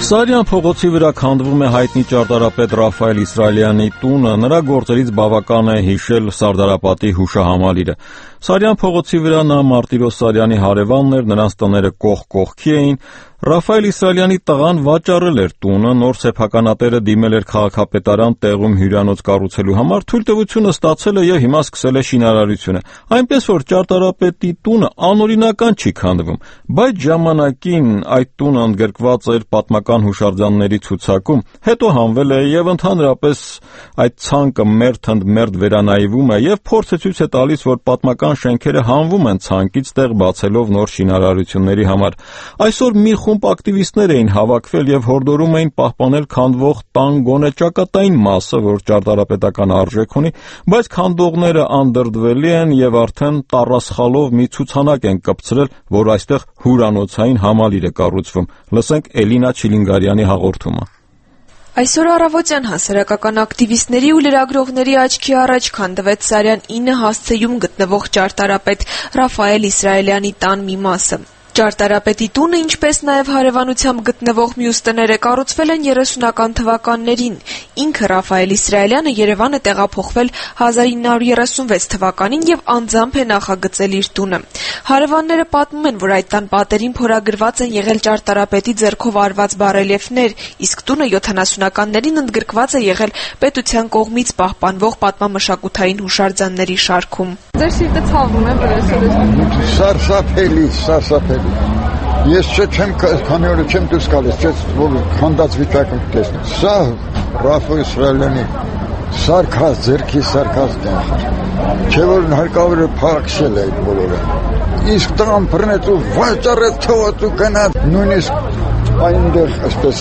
Սարյան փողոցի վրա քանդվում է հայտնի ճարտարապետ Ռաֆայել Իսրայելյանի տունը, նրա գործերից բավական է հիշել Սարդարապատի հուշահամալիրը։ Սարյան փողոցի վրա նա Մարտիրոս Սարյանի հարևանն էր, նրանց տները կողք կողքի էին։ Ռաֆայել Իսրայելյանի տղան վաճառել էր տունը, նոր սեփականատերը դիմել էր քաղաքապետարան տեղում հյուրանոց կառուցելու համար, թույլտվությունը ստացել է եւ հիմա սկսել է շինարարությունը։ Այնպես որ ճարտարապետի տունը անօրինական չի քանդվում, բայց ժամանակին այդ տունը ընդգրկված էր պատմական հուշարձանների ցուցակում, հետո հանվել է եւ ընդհանրապես այդ ցանկը մերթ ընդ մերթ վերանայվում է եւ փորձը ցույց է տալիս, որ պատմական շենքերը հանվում են ցանկից տեղ բացելով նոր շինարարությունների համար։ Այսօր մի խումբ ակտիվիստներ էին հավաքվել եւ հորդորում էին պահպանել քանդվող տան գոնե ճակատային մասը, որ ճարտարապետական արժեք ունի, բայց քանդողները անդրդվելի են եւ արդեն տառասխալով մի ցուցանակ են կպցրել, որ այստեղ հյուրանոցային համալիր է կառուցվում։ Լսենք Էլինա Չիլինգարյանի հաղորդումը։ Այսօր առավոտյան հասարակական ակտիվիստների ու լրագրողների աչքի առաջ քանդվեց Սարյան ինը հասցեում գտնվող ճարտարապետ Ռաֆայել Իսրայելյանի տան մի մասը։ Ճարտարապետի տունը, ինչպես նաև հարևանությամբ գտնվող մյուս տները կառուցվել են երեսունական թվականներին։ Ինքը Ռաֆայել Իսրայելյանը Երևան է տեղափոխվել հազար ինը հարյուր երեսունվեց թվականին եւ անձամբ է նախագծել իր տունը։ Հարևանները պատմում են, որ այդ տան պատերին փորագրված են եղել ճարտարապետի ձեռքով արված բարելիեֆներ, իսկ տունը յոթանասունականներին ընդգրկված է եղել պետության կողմից պահպանվող պատմամշակութային հուշարձանների շարքում։ Ձեր սիրտը ցավում է, որ այսօր ես Սարսափելի, սարսափելի։ Ես չեմ քանի օր չեմ դուրս գալիս, չէ՞ որ քանդած վիճակում տեսնեմ։ Սա Ռաֆայել Իսրայելյանի սարքած ձեռքի սարքած դեմք։ Չէ՞ որ հարկավոր է փակել այդ բոլորը։ Իսկ դրան բռնեց ու վաճառեց թողած ու գնաց, նույնիսկ այնտեղ այսպես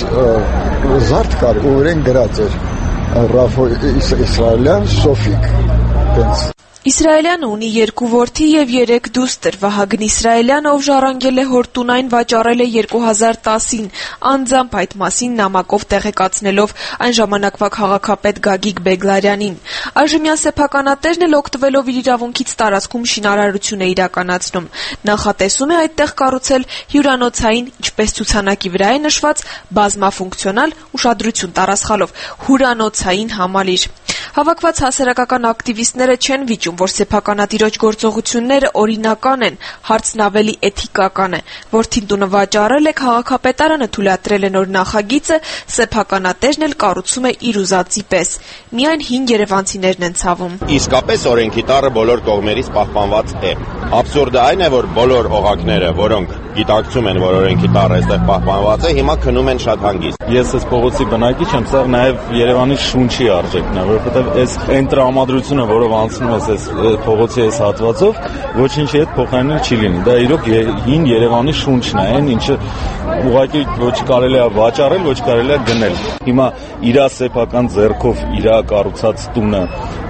զարդ կար ու իրեն գրած էր Ռաֆայել Իսրայելյան Սոֆիկ։ Տենց Իսրայելյանը ունի երկու որդի եւ երեք դուստր։ Վահագն Իսրայելյանը, ով ժառանգել է հոր տունային, վաճառել է երկու հազար տասին, անձամբ այդ մասին նամակով տեղեկացնելով այն ժամանակվա քաղաքապետ Գագիկ Բեգլարյանին։ Այժմյան սեփականատերն էլ օգտվելով իր իրավունքից տարածքում շինարարություն է իրականացնում։ Նախատեսում է այդտեղ կառուցել հյուրանոցային, ինչպես ցուցանակի վրա է նշված, բազմաֆունկցիոնալ, ուշադրություն տարածխալով հյուրանոցային համալիր։ Հավաքված հասարակական ակտիվիստները չեն վիճում, որ սեփականատիրոջ գործողությունները օրինական են, հարցն ավելի էթիկական է։ Որդին տունը վաճառել է, քաղաքապետարանը թույլատրել է նոր նախագիծը, սեփականատերն էլ կառուցում է իր ուզածի պես։ Միայն հին երևանցիներն են ցավում։ Իսկապես օրենքի տառը բոլոր կողմերից պահպանված է։ Աբսուրդը այն է, որ բոլոր օղակները, որոնք գիտակցում են, որ օրենքի տառը այստեղ պահպանված է, հիմա քնում են շատ հանգիստ։ Ես այս փողոցի բնակիչ եմ, սա նաև Երևանի շունչի արժեքն է, որովհետև այս այն տրամադրությունը, որով անցնում ես այս փողոցի այս հատվածով, ոչինչի հետ փոխարինել չի լինի։ Դա իրոք հին Երևանի շունչն է, այն ինչը ուղղակի ոչ կարելի է վաճառել, ոչ կարելի է գնել։ Հիմա իր սեփական ձեռքով իր կառուցած տունը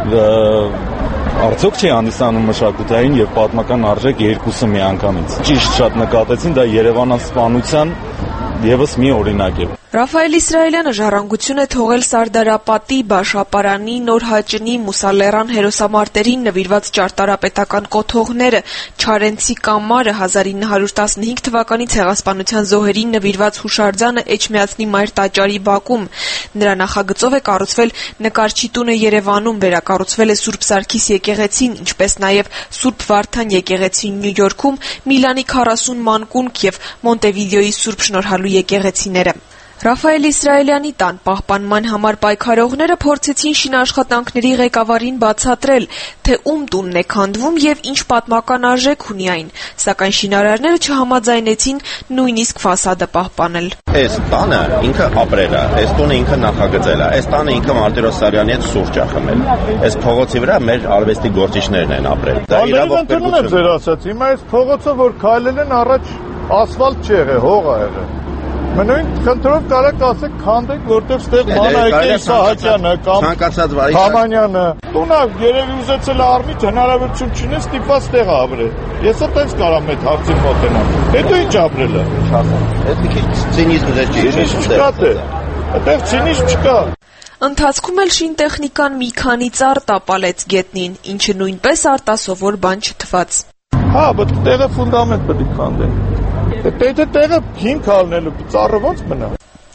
արդյոք չի հանդիսանում մշակութային եւ պատմական արժեք երկուսը միանգամից։ Ճիշտ շատ նկատեցին, դա երևանասպանության եւս մի օրինակ է։ Ռաֆայել Իսրայելյանը ժառանգություն է թողել Սարդարապատի, Բաշապարանի, Նորհաճնի, Մուսալերան հերոսամարտերին նվիրված ճարտարապետական կոթողները, Չարենցի կամարը, հազար ինը հարյուր տասնհինգ թվականի ցեղասպանության զոհերին նվիրված հուշարձանը Էջմիածնի Մայր տաճարի բակում։ Նրա նախագծով է կառուցվել նկարչի տունը Երևանում, վերակառուցվել է Սուրբ Սարգիս եկեղեցին, ինչպես նաև Սուրբ Վարդան եկեղեցին Նյու Յորքում, Միլանի քառասուն մանկունք եւ Մոնտեվիդեոյի Սուրբ Շնորհալու եկեղեցիները։ Ռաֆայել Իսրայելյանի տան պահպանման համար պայքարողները փորձեցին շինաշխատանքների ղեկավարին բացատրել, թե ում տունն է քանդվում եւ ինչ պատմական արժեք ունի այն, սակայն շինարարները չհամաձայնեցին նույնիսկ ֆասադը պահպանել։ Այս տանը ինքը ապրել է, այս տունը ինքը նախագծել է, այս տանը ինքը Մարտիրոս Սարյանի հետ սուրճ է խմել։ Այս փողոցի վրա մեր արվեստի գործիչներն են ապրել։ Դա իրավամբ պետք է ձեր ասած, հիմա այս փողոցը որ քայլել են առաջ ասֆալտ չի եղել, հող է եղել։ Մենույն խնդրով կարեք ասեք քանդեք, որտեղ ստեղ Մանայկի Սահակյանը կամ Համանյանը տունը երևի ուզեցել առնիչ հնարավորություն չունի ստիպված տեղ ապրել։ Ես էլ տենց կարամ այդ հարցին մոտենամ։ Հետո ինչ ապրել է։ Այդ մի քիչ ցինիզմ դեր չի։ Ցինիզմ չկա դե։ Այդտեղ ցինիզմ չկա։ Ընթացքում էլ շինտեխնիկան մի քանի ծառ տապալեց գետնին, ինչը նույնպես արտասովոր բան չթվաց։ Հա, բայց տեղը ֆունդամենտ պետք է քանդեն։ Դե տեղը հիմք ալնելու ծառը ոնց մնա։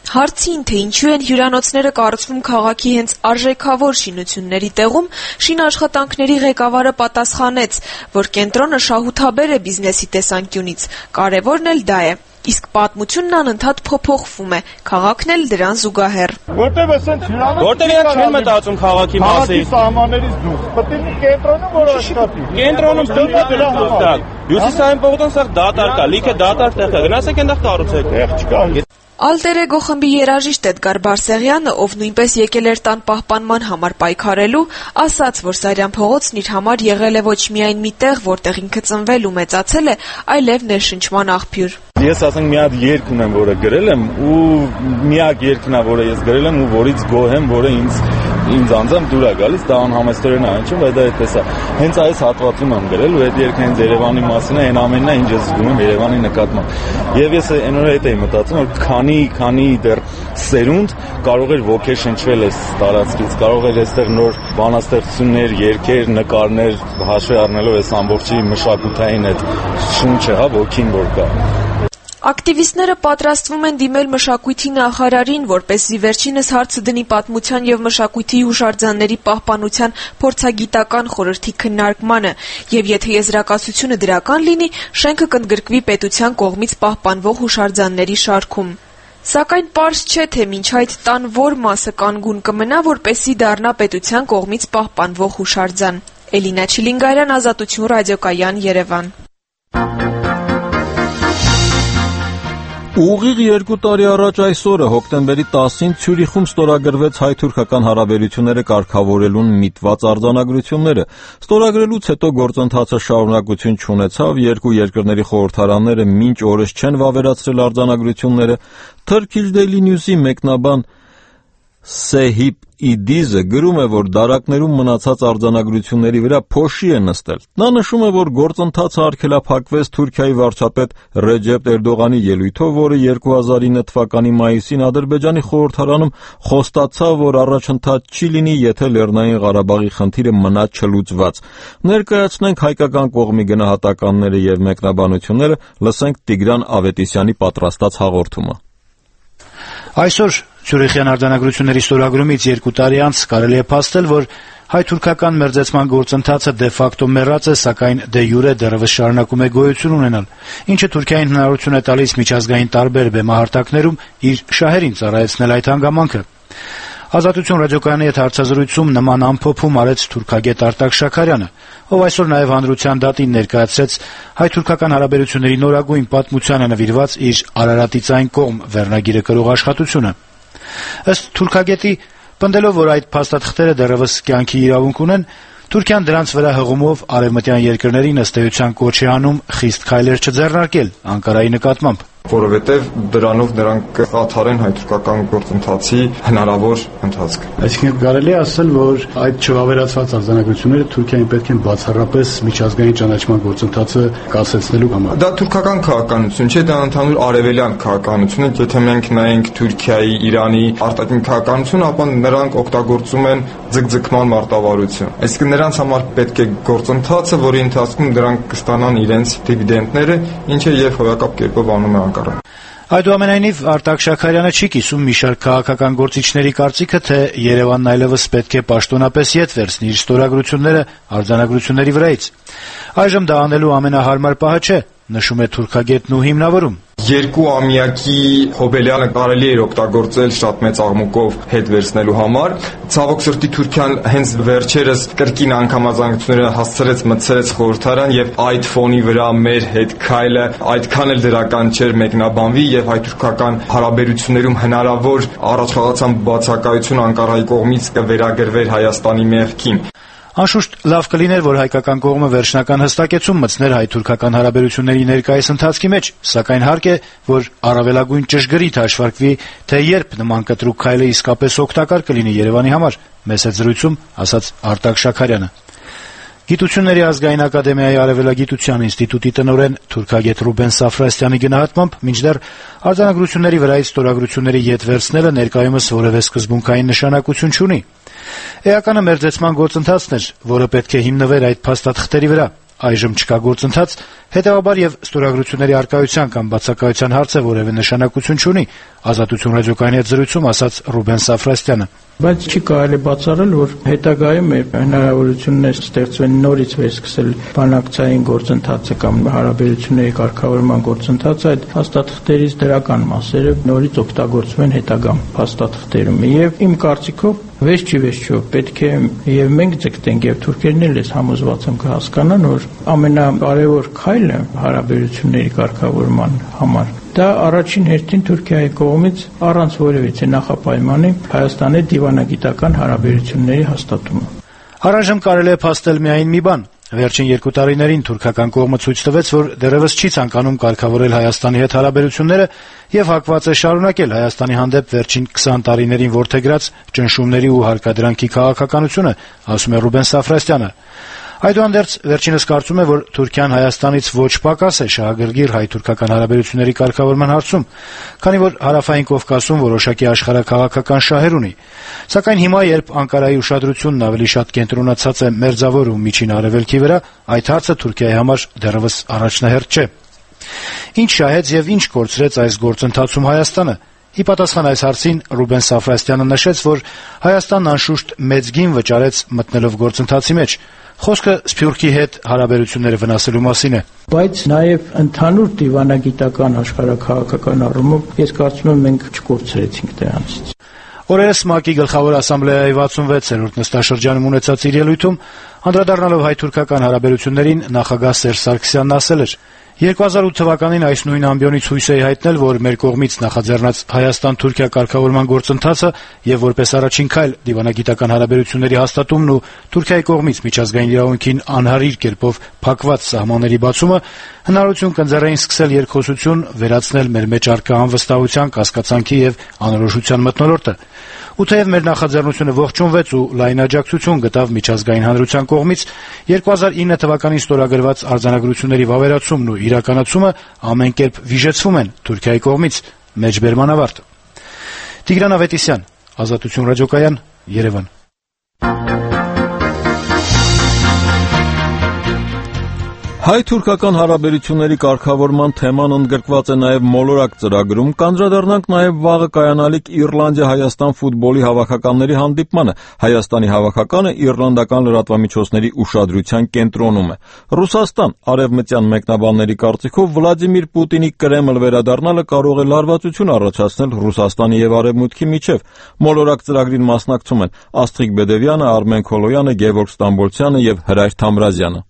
Հարցին, թե ինչու են հյուրանոցները կառուցվում քաղաքի հենց արժեքավոր շինությունների տեղում, շինաշխատանքների ղեկավարը պատասխանեց, որ կենտրոնը շահութաբեր է բիզնեսի տեսանկյունից, կարևորն էլ դա է, իսկ պատմությունն անընդհատ փոփոխվում է, քաղաքն էլ դրան զուգահեռ։ Որտեղ ասեն հյուրանոց, որտեղ իրենք չեն մտածում քաղաքի մասին, սահմաններից դուրս, պետք է կենտրոնում որ աշխատի։ Կենտրոնում դուրս Հյուսիսային պողոտան սա դատարկ է, լիքը դատարկ տեղ է, գնացեք այնտեղ կառուցեք։ Տեղ չկա։ Ալտեր Էգո խմբի երաժիշտ Էդգար Բարսեղյանը, ով նույնպես եկել էր տան պահպանման համար պայքարելու, ասաց, որ Սարյան փողոցն իր համար եղել է ոչ միայն մի տեղ, որտեղ ինքը ծնվել ու մեծացել է, այլև ներշնչման աղբյուր։ Ես ասենք մի հատ երգ ունեմ, որը գրել եմ, ու միակ երգն է, որը ես գրել եմ ու որից գոհ եմ, որը ինձ ինձ անձամբ դուր է գալիս, դա անհամեստորեն է հնչում, բայց դա այդպես է։ Հենց այս հատվածում եմ գրել ու այդ երգը հենց Երևանի մասին է, այն ամենն է, ինչ ես զգում եմ Երևանի նկատմամբ։ Եվ ես այն օրը հետ էի մտածում, որ քանի քանի դեռ սերունդ կարող էր ոգեշնչվել այս տարածքից, կարող էր այստեղ նոր բանաստեղծություններ, երգեր, նկարներ հաշվի առնելով այս ամբողջի մշակութային այդ շունչը, հա, ոգին որ կա։ Ակտիվիստները պատրաստվում են դիմել մշակույթի նախարարին, որպեսզի վերջինս հարցը դնի պատմության եւ մշակույթի հուշարձանների պահպանության փորձագիտական խորհրդի քննարկմանը, եւ եթե եզրակացությունը դրական լինի, շենքը կընդգրկվի պետության կողմից պահպանվող հուշարձանների շարքում։ Սակայն պարզ չէ, թե մինչ այդ տան որ մասը կանգուն կմնա, որպեսզի դառնա պետության կողմից պահպանվող հուշարձան։ Էլինա Չիլինգարյան, Ազատություն ռադիոկայան, Երևան։ Ուղիղ երկու տարի առաջ այսօրը հոկտեմբերի տասին Ցյուրիխում ստորագրվեց հայ-թուրքական հարաբերությունները կարգավորելուն միտված արձանագրությունները։ Ստորագրելուց հետո գործընթացը շարունակություն չունեցավ, երկու երկրների խորհրդարանները մինչ օրս չեն վավերացրել արձանագրությունները։ Turkish Daily News-ի մեկնաբան Սեհիբ Իդիզը գրում է, որ դարակներում մնացած արձանագրությունների վրա փոշի է նստել։ Նա նշում է, որ գործընթացը արգելափակվեց Թուրքիայի վարչապետ Ռեջեփ Էրդողանի ելույթով, որը երկու հազար ինը թվականի մայիսին Ադրբեջանի խորհրդարանում խոստացավ, որ առաջընթաց չի լինի, եթե Լեռնային Ղարաբաղի խնդիրը մնա չլուծված։ Ներկայացնենք հայկական կողմի գնահատականները եւ մեկնաբանությունները, լսենք Տիգրան Ավետիսյանի պատրաստած հաղորդումը։ Այսօր Ցյուրիխյան արձանագրությունների ստորագրումից երկու տարի անց կարելի է փաստել, որ հայ-թուրքական մերձեցման գործընթացը դե ֆակտո մեռած է, սակայն դե յուրե դեռևս շարունակում է գոյություն ունենալ, ինչը Թուրքիային հնարավորություն է տալիս միջազգային տարբեր բեմահարտակներում իր շահերին ծառայեցնել այդ հանգամանքը։ Ազատություն ռադիոկայանի հետ հարցազրույցում նման ամփոփում արեց թուրքագետ Արտակ Շաքարյանը, ով այսօր նաև հանրության դատին ներկայացրեց հայ-թուրքական հարաբերությունների նորագույն պատմությանը նվիրված իր Արարատից այն կողմ վերնագիրը կրող աշխատությունը։ Ըստ թուրքագետի, պնդելով, որ այդ փաստաթղթերը դեռևս կյանքի իրավունք ունեն, Թուրքիան դրանց վրա հղումով արևմտյան երկրներին ըստ էության կոչ է անում խիստ քայլեր չձեռնարկել Անկարայի նկատմամբ։ Որովհետև դրանով նրանք կհաթարեն հայ-թուրքական գործընթացի հնարավոր ընթացքը։ Այսինքն կարելի է ասել, որ այդ չվավերացված արձանագրությունները Թուրքիային պետք են բացառապես միջազգային ճանաչման գործընթացը կասեցնելու համար։ Դա թուրքական քաղաքականություն չէ, դա ընդհանուր արևելյան քաղաքականություն է։ Եթե մենք նայենք Թուրքիայի, Իրանի արտաքին քաղաքականությունը, ապա նրանք օգտագործում են ձգձգման մարտավարություն։ Այսինքն նրանց համար պետք է գործընթացը, որի ընթացքում դրանք կստանան իրենց դիվիդենդները, ինչը եւ հոյակապ կերպով անում է Անկարան։ Այդուամենայնիվ Արտակ Շաքարյանը չի կիսում մի շարք քաղաքական գործիչների կարծիքը, թե Երևանն այլևս պետք է պաշտոնապես ետ վերցնի իր ստորագրությունները արձանագրությունների վրայից։ Այժմ դա անելու ամենահարմար պահը չէ, նշում է թուրքագետն ու հիմնավորում։ Երկու ամյակի Հոբելյանը կարելի էր օգտագործել շատ մեծ աղմուկով հետ վերցնելու համար։ Ցավոք սրտի Թուրքիան հենց վերջերս կրկին անգամազանգությունները հասցրեց մտցրեց խորհրդարան եւ այդ ֆոնի վրա մեր հետ քայլը այդքան էլ դրական չէր մեկնաբանվի եւ հայ-թուրքական հարաբերություններում հնարավոր առաջխաղացան բացակայություն Անկարայի կողմից կվերագրվեր Հայաստանի մեղքին։ Անշուշտ լավ կլիներ, որ հայկական կողմը վերջնական հստակեցում մտցներ հայ-թուրքական հարաբերությունների ներկայիս ընթացքի մեջ, սակայն հարկ է, որ առավելագույն ճշգրիտ հաշվարկվի, թե երբ նման կտրուկ քայլը իսկապես օգտակար կլինի Երևանի համար, մեծ է զրույցում ասաց Արտակ Շաքարյանը։ Գիտությունների ազգային ակադեմիայի արևելագիտության ինստիտուտի տնօրեն թուրքագետ Ռուբեն Սաֆրաստյանի գնահատմամբ, մինչդեռ արձանագրությունների վրայից ստորագրությունների ետ վերցնելը ներկայումս որևէ սկզբունքային նշանակություն չունի։ Էականը մերձեցման գործընթացն էր, որը պետք է հիմնվեր այդ փաստաթղթերի վրա։ Այժմ չկա գործընթաց, Հետևաբար եւ ստորագրությունների արկայության կամ բացակայության հարցը որևէ նշանակություն չունի, Ազատություն ռադիոկայանի հետ զրույցում ասաց Ռուբեն Սաֆրաստյանը։ Բայց չի կարելի բացառել, որ հետագայում հնարավորություններ ստեղծվեն նորից վերսկսել բանակցային գործընթացը կամ հարաբերությունների կարգավորման գործընթացը, այդ փաստաթղթերից դրական մասերը նորից օգտագործվեն հետագա փաստաթղթերում։ Եվ իմ կարծիքով Վերջի վերջո պետք է եւ մենք ձգտենք եւ թուրքերն էլ ես համոզված եմ կհասկանան, որ ամենակարևոր քայլը հարաբերությունների կարգավորման համար դա առաջին հերթին Թուրքիայի կողմից առանց որևիցե նախապայմանի Հայաստանի դիվանագիտական հարաբերությունների հաստատումը։ Առայժմ կարելի է փաստել միայն մի բան. Վերջին երկու տարիներին թուրքական կողմը ցույց տվեց, որ դեռևս չի ցանկանում կարգավորել Հայաստանի հետ հարաբերությունները եւ հակված է շարունակել Հայաստանի հանդեպ վերջին քսան տարիներին որդեգրած ճնշումների ու հարկադրանքի քաղաքականությունը, ասում է Ռուբեն Սաֆրաստյանը։ Այդուհանդերձ վերջինս կարծում է, որ Թուրքիան Հայաստանից ոչ պակաս է շահագրգիռ հայ-թուրքական հարաբերությունների կարգավորման հարցում, քանի որ Հարավային Կովկասում որոշակի աշխարհաքաղաքական շահեր ունի։ Սակայն հիմա, երբ Անկարայի ուշադրությունն ավելի շատ կենտրոնացած է Մերձավոր ու Միջին Արևելքի վրա, այդ հարցը Թուրքիայի համար դեռևս առաջնահերթ չէ։ Ինչ շահեց եւ ինչ կորցրեց այս գործընթացում Հայաստանը։ Ի պատասխան այս հարցին Ռուբեն Սաֆրաստյանը նշեց, որ Հայաստանն անշուշտ մեծ գին վճարեց մտնելով գործընթացի մեջ։ Խոսքը Սփյուռքի հետ հարաբերությունները վնասելու մասին է։ Բայց նաև ընդհանուր դիվանագիտական աշխարհաքաղաքական առումով ես կարծում եմ մենք չկորցրեցինք դրանից։ Օրերս ՄԱԿ-ի գլխավոր ասամբլեայի վաթսունվեցերորդ նստաշրջանում ունեցած իր ելույթում անդրադառնալով հայ-թուրքական հարաբերություններին նախագահ Սերժ Սարգսյանն ասել էր. երկու հազար ութ թվականին այս նույն ամբիոնից հույս էի հայտնել, որ մեր կողմից նախաձեռնած Հայաստան-Թուրքիա կարգավորման գործընթացը եւ որպես առաջին քայլ դիվանագիտական հարաբերությունների հաստատումն ու Թուրքիայի կողմից միջազգային իրավունքին անհարիր կերպով փակված սահմանների բացումը հնարավորություն կընձեռեին սկսել երկխոսություն, վերացնել մեր մեջ առկա անվստահության, կասկածանքի եւ անորոշության մթնոլորտը։ Ու թեև մեր նախաձեռնությունը ողջունվեց ու լայն աջակցություն գտավ միջազգային հանրության կողմից, երկու հազար ինը թվականին ստորագրված արձանագրությունների վավերացումն ու իրականացումը ամեն կերպ վիժեցվում են Թուրքիայի կողմից։ Մեջբերման ավարտ։ Տիգրան Ավետիսյան, Ազատություն ռադիոկայան, Երևան։ Հայ-թուրքական հարաբերությունների կարգավորման թեման ընդգրկված է նաև մոլորակ ծրագրում, կանդրադառնանք նաև վաղը կայանալիք Իռլանդիա-Հայաստան ֆուտբոլի հավաքականների հանդիպմանը։ Հայաստանի հավաքականը իռլանդական լրատվամիջոցների ուշադրության կենտրոնում է։ Ռուսաստան արևմտյան մեկնաբանների կարծիքով Վլադիմիր Պուտինի Կրեմլ վերադառնալը կարող է լարվածություն առաջացնել Ռուսաստանի եւ Արևմուտքի միջև։ Մոլորակ ծրագրին մասնակցում են Աստղիկ Բեդևյանը, Արմեն Քոլոյանը, Գևորգ Ստամբոլցյանը եւ Հրայր Թամրազյանը։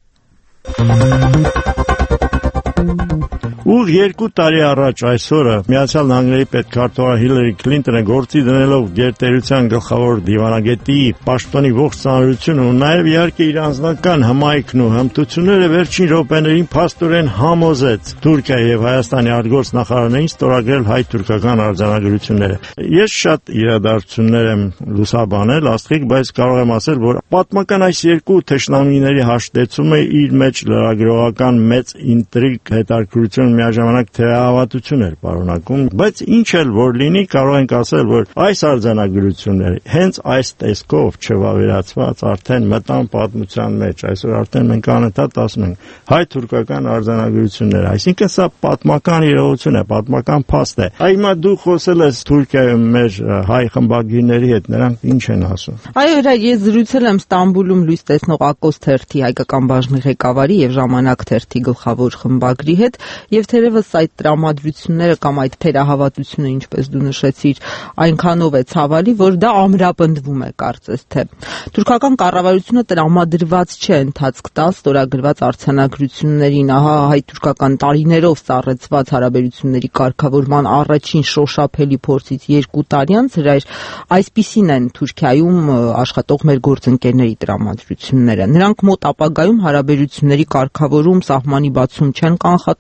Ուղ երկու տարի առաջ այսօրը Միացյալ Նահանգների պետքարտուղար Հիլարի Քլինտոնը գործի դնելով գերտերության գլխավոր դիվանագետի պաշտոնի ողջ ծանրությունը ու նաև իհարկե իր անձնական հմայքն ու հմտությունները վերջին րոպեներին փաստորեն համոզեց Թուրքիայի եւ Հայաստանի արտգործ նախարարներին ստորագրել հայ-թուրքական արձանագրությունները։ Ես շատ իրադարձություններ եմ լուսաբանել, աստղիկ, բայց կարող եմ ասել, որ պատմական այս երկու թշնամիների հաշտեցումը իր մեջ լրագրողական մեծ ինտրիգ հետաքրքրություն միաժամանակ թերահավատություն էր պարունակում, բայց ինչ էլ որ լինի, կարող ենք ասել, որ այս արձանագրությունները հենց այս տեսքով չվավերացված արդեն մտան պատմության մեջ։ Այսօր արդեն մենք անընդհատ ասում ենք հայ-թուրքական արձանագրություններ, այսինքն սա պատմական իրողություն է, պատմական փաստ է։ Այմա դու խոսել ես Թուրքիայում մեր հայ խմբագիրների հետ, նրանք ինչ են ասում։ Այո, հրա, ես զրուցել եմ Ստամբուլում լույս տեսնող Ակոս թերթի հայկական բաժնի ղեկավարի եւ Ժամանակ թերթի գլխավոր խմբագրի հետ եւ թերևս այդ տրամադրությունները կամ այդ թերահավատությունը, ինչպես դու նշեցիր, այնքանով է ցավալի, որ դա ամրապնդվում է, կարծես թե։ Թուրքական կառավարությունը տրամադրված չէ ընթացք տալ ստորագրված արձանագրություններին, ահա հայ-թուրքական տարիներով սառեցված հարաբերությունների կարգավորման առաջին շոշափելի փորձից երկու տարի անց հրայր այսպիսին են Թուրքիայում աշխատող մեր գործընկերների տրամադրությունները։ Նրանք մոտ ապագայում հարաբերությունների կարգավորում, սահմանի բացում չեն կանխատեսում,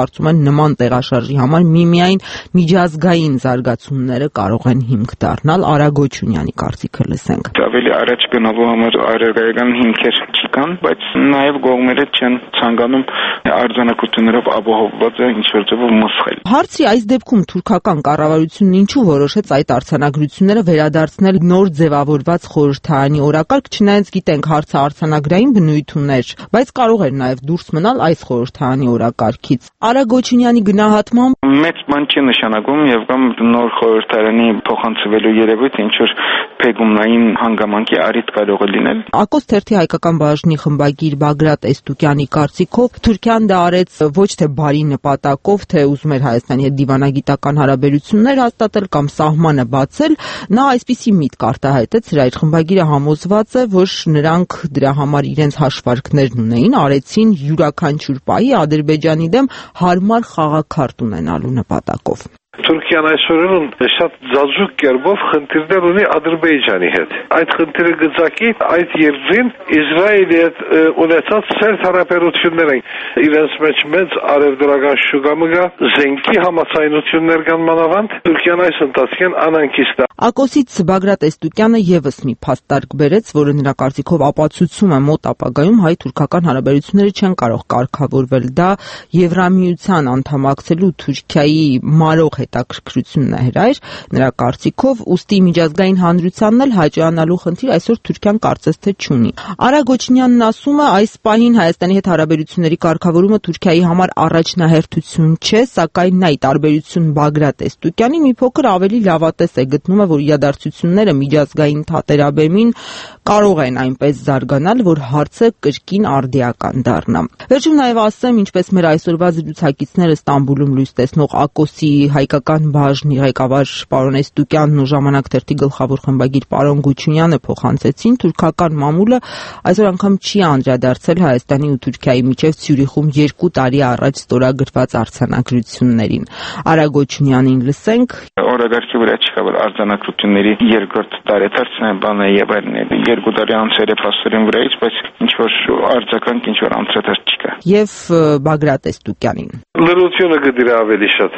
կարծում են նման տեղաշարժի համար միմիայն միջազգային զարգացումները կարող են հիմք դառնալ։ Արա Գոչունյանի կարծիքը լսենք։ Ավելի առաջ գնալու համար առերգայական հիմքեր չկան, բայց նաև կողմերը չեն ցանկանում արձանագրություններով ապահովված է ինչ-որ ձևով մսխել։ Հարցի այս դեպքում թուրքական կառավարությունն ինչու որոշեց այդ արձանագրությունները վերադարձնել նոր ձևավորված խորհրդարանի օրակարգ, չնայած գիտենք հարցը արձանագրային բնույթ ուներ, բայց կարող էր նաև դուրս մնալ այս խորհրդարանի օրակարգից։ Արա Գոչունյանի գնահատմամբ մեծ բան չի նշանակում եւ կամ նոր խորհրդարանի փոխանցվելու երևույթ ինչ որ փեգումնային հանգամանքի առիթ կարող է լինել։ Ակոս թերթի հայկական բաժնի խմբագիր Բագրատ Էստուկյանի կարծիքով Թուրքիան դա արեց ոչ թե բարի նպատակով, թե ուզում էր Հայաստանի հետ դիվանագիտական հարաբերություններ հաստատել կամ սահմանը բացել, նա այսպիսի միտք արտահայտեց, իր այդ խմբագիրը համոզված է, որ նրանք դրա համար իրենց հաշվարկներն ունեին, արեցին յուրաքանչյուր պահի Ադրբեջանի դեմ հարմար խաղաքարտ ունենալու նպատակով։ Թուրքիան այսօրերուն շատ ձազուկ կերպով խնդիրներ ունի Ադրբեջանի հետ։ Այդ խնդիրը գծակի այդ երկրին Իսրայելի հետ ունեցած սերտ հարաբերություններ են։ Իրենց մեջ մեծ արևդրական շուկա մգա, զենքի համացայնություններ կան մանավանդ։ Թուրքիան այս ընթացքին անհանգիստ է։ Ակոսից Բագրատ Էստուկյանը եւս մի փաստարկ բերեց, որը նրա կարծիքով ապացուցում է մոտ ապագայում հայ-թուրքական հարաբերությունները չեն կարող կարգավորվել։ Դա Եվրամիության անդամակցելու Թուրքիայի մարող հետաքրքրությունն է հրայր, նրա կարծիքով ուստի միջազգային հանրությանն էլ հաճանալու խնդիր այսօր Թուրքիան կարծես թե չունի։ Արա Գոչունյանն ասում է, այս պահին Հայաստանի հետ հարաբերությունների կարգավորումը Թուրքիայի համար առաջնահերթություն չէ, սակայն նա ի տարբերություն Բագրատ Էստուկյանի մի փոքր ավելի լավատես է, գտնում է, որ իրադարձությունները միջազգային թատերաբեմին կարող են այնպես զարգանալ, որ հարցը կրկին արդիական դառնա։ Վերջում նաև ասեմ, ինչպես մեր այսօրվա զրուցակիցները Ստամբուլում լույս տեսնող Ակոսի հայկական բաժնի ղեկավար պարոն Էստուկյանն ու Ժամանակ թերթի գլխավոր խմբագիր պարոն Գոչունյանը փոխանցեցին, թուրքական մամուլը այսօր անգամ չի անդրադարձել Հայաստանի ու Թուրքիայի միջև Ցյուրիխում երկու տարի առաջ ստորագրված արձանագրություններին։ Արա Գոչունյանին լսենք։ Օրակարգի վրա չկա, որ արձանագրությունների երկրորդ տարեթարցն է բանը եւ այլն։ Երկու տարի անցել է փաստորեն վրայից, բայց ինչ որ արձագանք, ինչ որ անդրադարձ չկա։ Եվ Բագրատ Էստուկյանին։ Լրությունը գդիր ավելի շատ։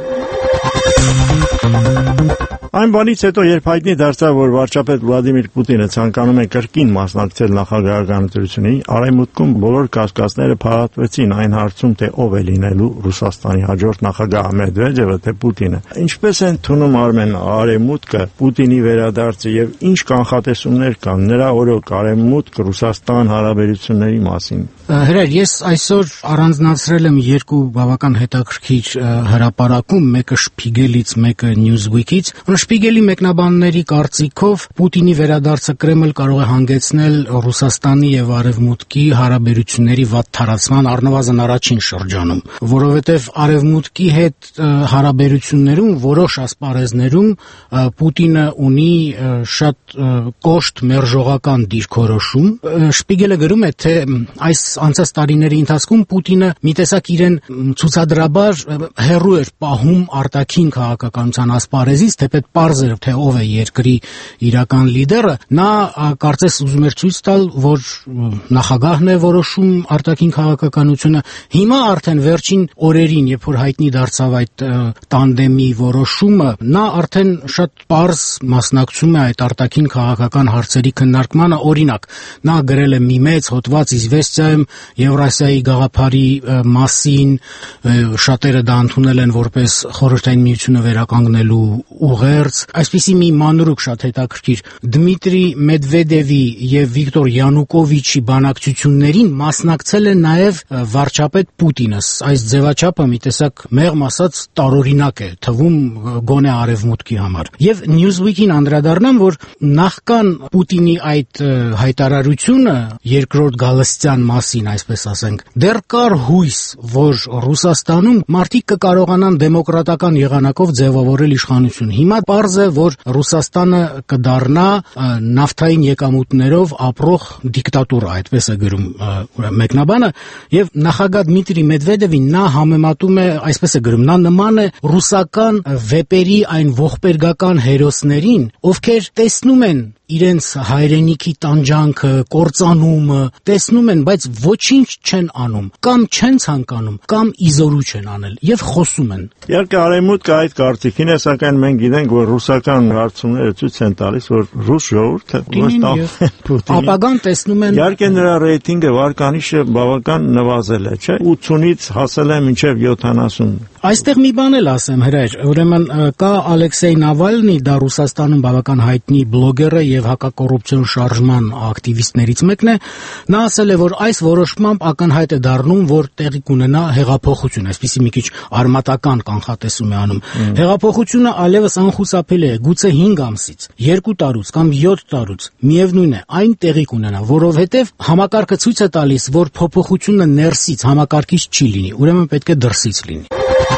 Այն բանից հետո, երբ հայտնի դարձավ, որ վարչապետ Վլադիմիր Պուտինը ցանկանում է կրկին մասնակցել նախագահական ընտրություններին, Արևմուտքում բոլոր կասկածները փարատվեցին այն հարցում, թե ով է լինելու Ռուսաստանի հաջորդ նախագահը՝ Մեդվեդևը, թե Պուտինը։ Ինչպես են թվում Արմեն Արևմուտքը Պուտինի վերադարձը եւ ինչ կանխատեսումներ կան նրա օրոք Արևմուտք-Ռուսաստան հարաբերությունների մասին։ Հրայր, ես այսօր առանձնացրել եմ երկու բավական հետաքրքիր հրապարակում, մեկը Շպիգելից, մեկը Newsweek-ից։ Շպիգելի մեկնաբանների կարծիքով Պուտինի վերադարձը Կրեմլ կարող է հանգեցնել Ռուսաստանի եւ Արևմուտքի հարաբերությունների վատ թարացման առնվազն առաջին շրջանում, որովհետեւ Արևմուտքի հետ հարաբերություններում որոշ ասպարեզներում Պուտինը ունի շատ կոշտ մերժողական դիրքորոշում։ Շպիգելը գրում է, թե այս անցած տարիների ընթացքում Պուտինը մի տեսակ իրեն ցուցադրաբար հեռու էր պահում արտաքին քաղաքականության ասպարեզից, թեպետ պարզ էր, թե ով է երկրի իրական լիդերը, նա կարծես ուզում էր ցույց տալ, որ նախագահն է որոշում արտաքին քաղաքականությունը։ Հիմա արդեն վերջին օրերին, երբ որ հայտնի դարձավ այդ տանդեմի որոշումը, նա արդեն շատ պարզ մասնակցում է այդ արտաքին քաղաքական հարցերի քննարկմանը։ Օրինակ, նա գրել է մի մեծ հոդված Իզվեստիայում Եվրասիայի գաղափարի մասին, շատերը դա ընդունել են որպես Խորհրդային Միությունը վերականգնելու ուղերձ, այսպիսի մի մանրուք շատ հետաքրքիր Դմիտրի Մեդվեդևի եւ Վիկտոր Յանուկովիչի բանակցություններին մասնակցել է նաեւ վարչապետ Պուտինը։ Այս ձևաչափը մի տեսակ մեղմ ասած տարօրինակ է թվում գոնե Արևմուտքի համար։ Եվ Newsweek-ին անդրադառնամ, որ նախքան Պուտինի այդ հայտարարությունը երկրորդ Գալստյան մասին, այսպես ասենք, դեռ կար հույս, որ Ռուսաստանում մարդիկ կկարողանան դեմոկրատական եղանակով ձևավորել իշխանություն։ Հիմա պարզ է, որ Ռուսաստանը կդառնա նավթային եկամուտներով ապրող դիկտատուրա, այդպես է գրում մեկնաբանը, եւ նախագահ Դմիտրի Մեդվեդևին նա համեմատում է, այսպես է գրում, նա նման է ռուսական վեպերի այն ողբերգական հերոսներին, ովքեր տեսնում են իրենց հայրենիքի տանջանքը, կործանումը տեսնում են, բայց ոչինչ չեն անում, կամ չեն ցանկանում, կամ իզորու չեն անել եւ խոսում են։ Իհարկե արևմուտքը այդ կարծիքին է, սակայն մենք գիտենք, որ ռուսական հարցումները ցույց են տալիս, որ ռուս ժողովուրդը Պուտինին ապագան տեսնում են։ Իհարկե նրա ռեյտինգը վարկանիշը բավական նվազել է, չէ՞։ ութունից հասել է մինչև յոթանասուն։ Այստեղ մի բան էլ ասեմ, հրայր, ուրեմն կա Ալեքսեյ Նավալնի, դա Ռուսաստանում բավական հայտնի բլոգերը եւ հակակոռուպցիոն շարժման ակտիվիստներից մեկն է, նա ասել է, որ այս որոշմամբ ակնհայտ է դառնում, որ տեղի կունենա հեղափոխություն, այսպիսի մի քիչ արմատական կանխատեսում է անում։ Հեղափոխությունը այլևս անխուսափելի է, գուցե հինգ ամսից, երկու տարուց կամ յոթ տարուց, միևնույն է, այն տեղի կունենա, որովհետեւ համակարգը ցույց է տալիս, որ փոփոխությունը ներսից համակարգից չի լինի, ուրեմն պետք է դրսից լինի։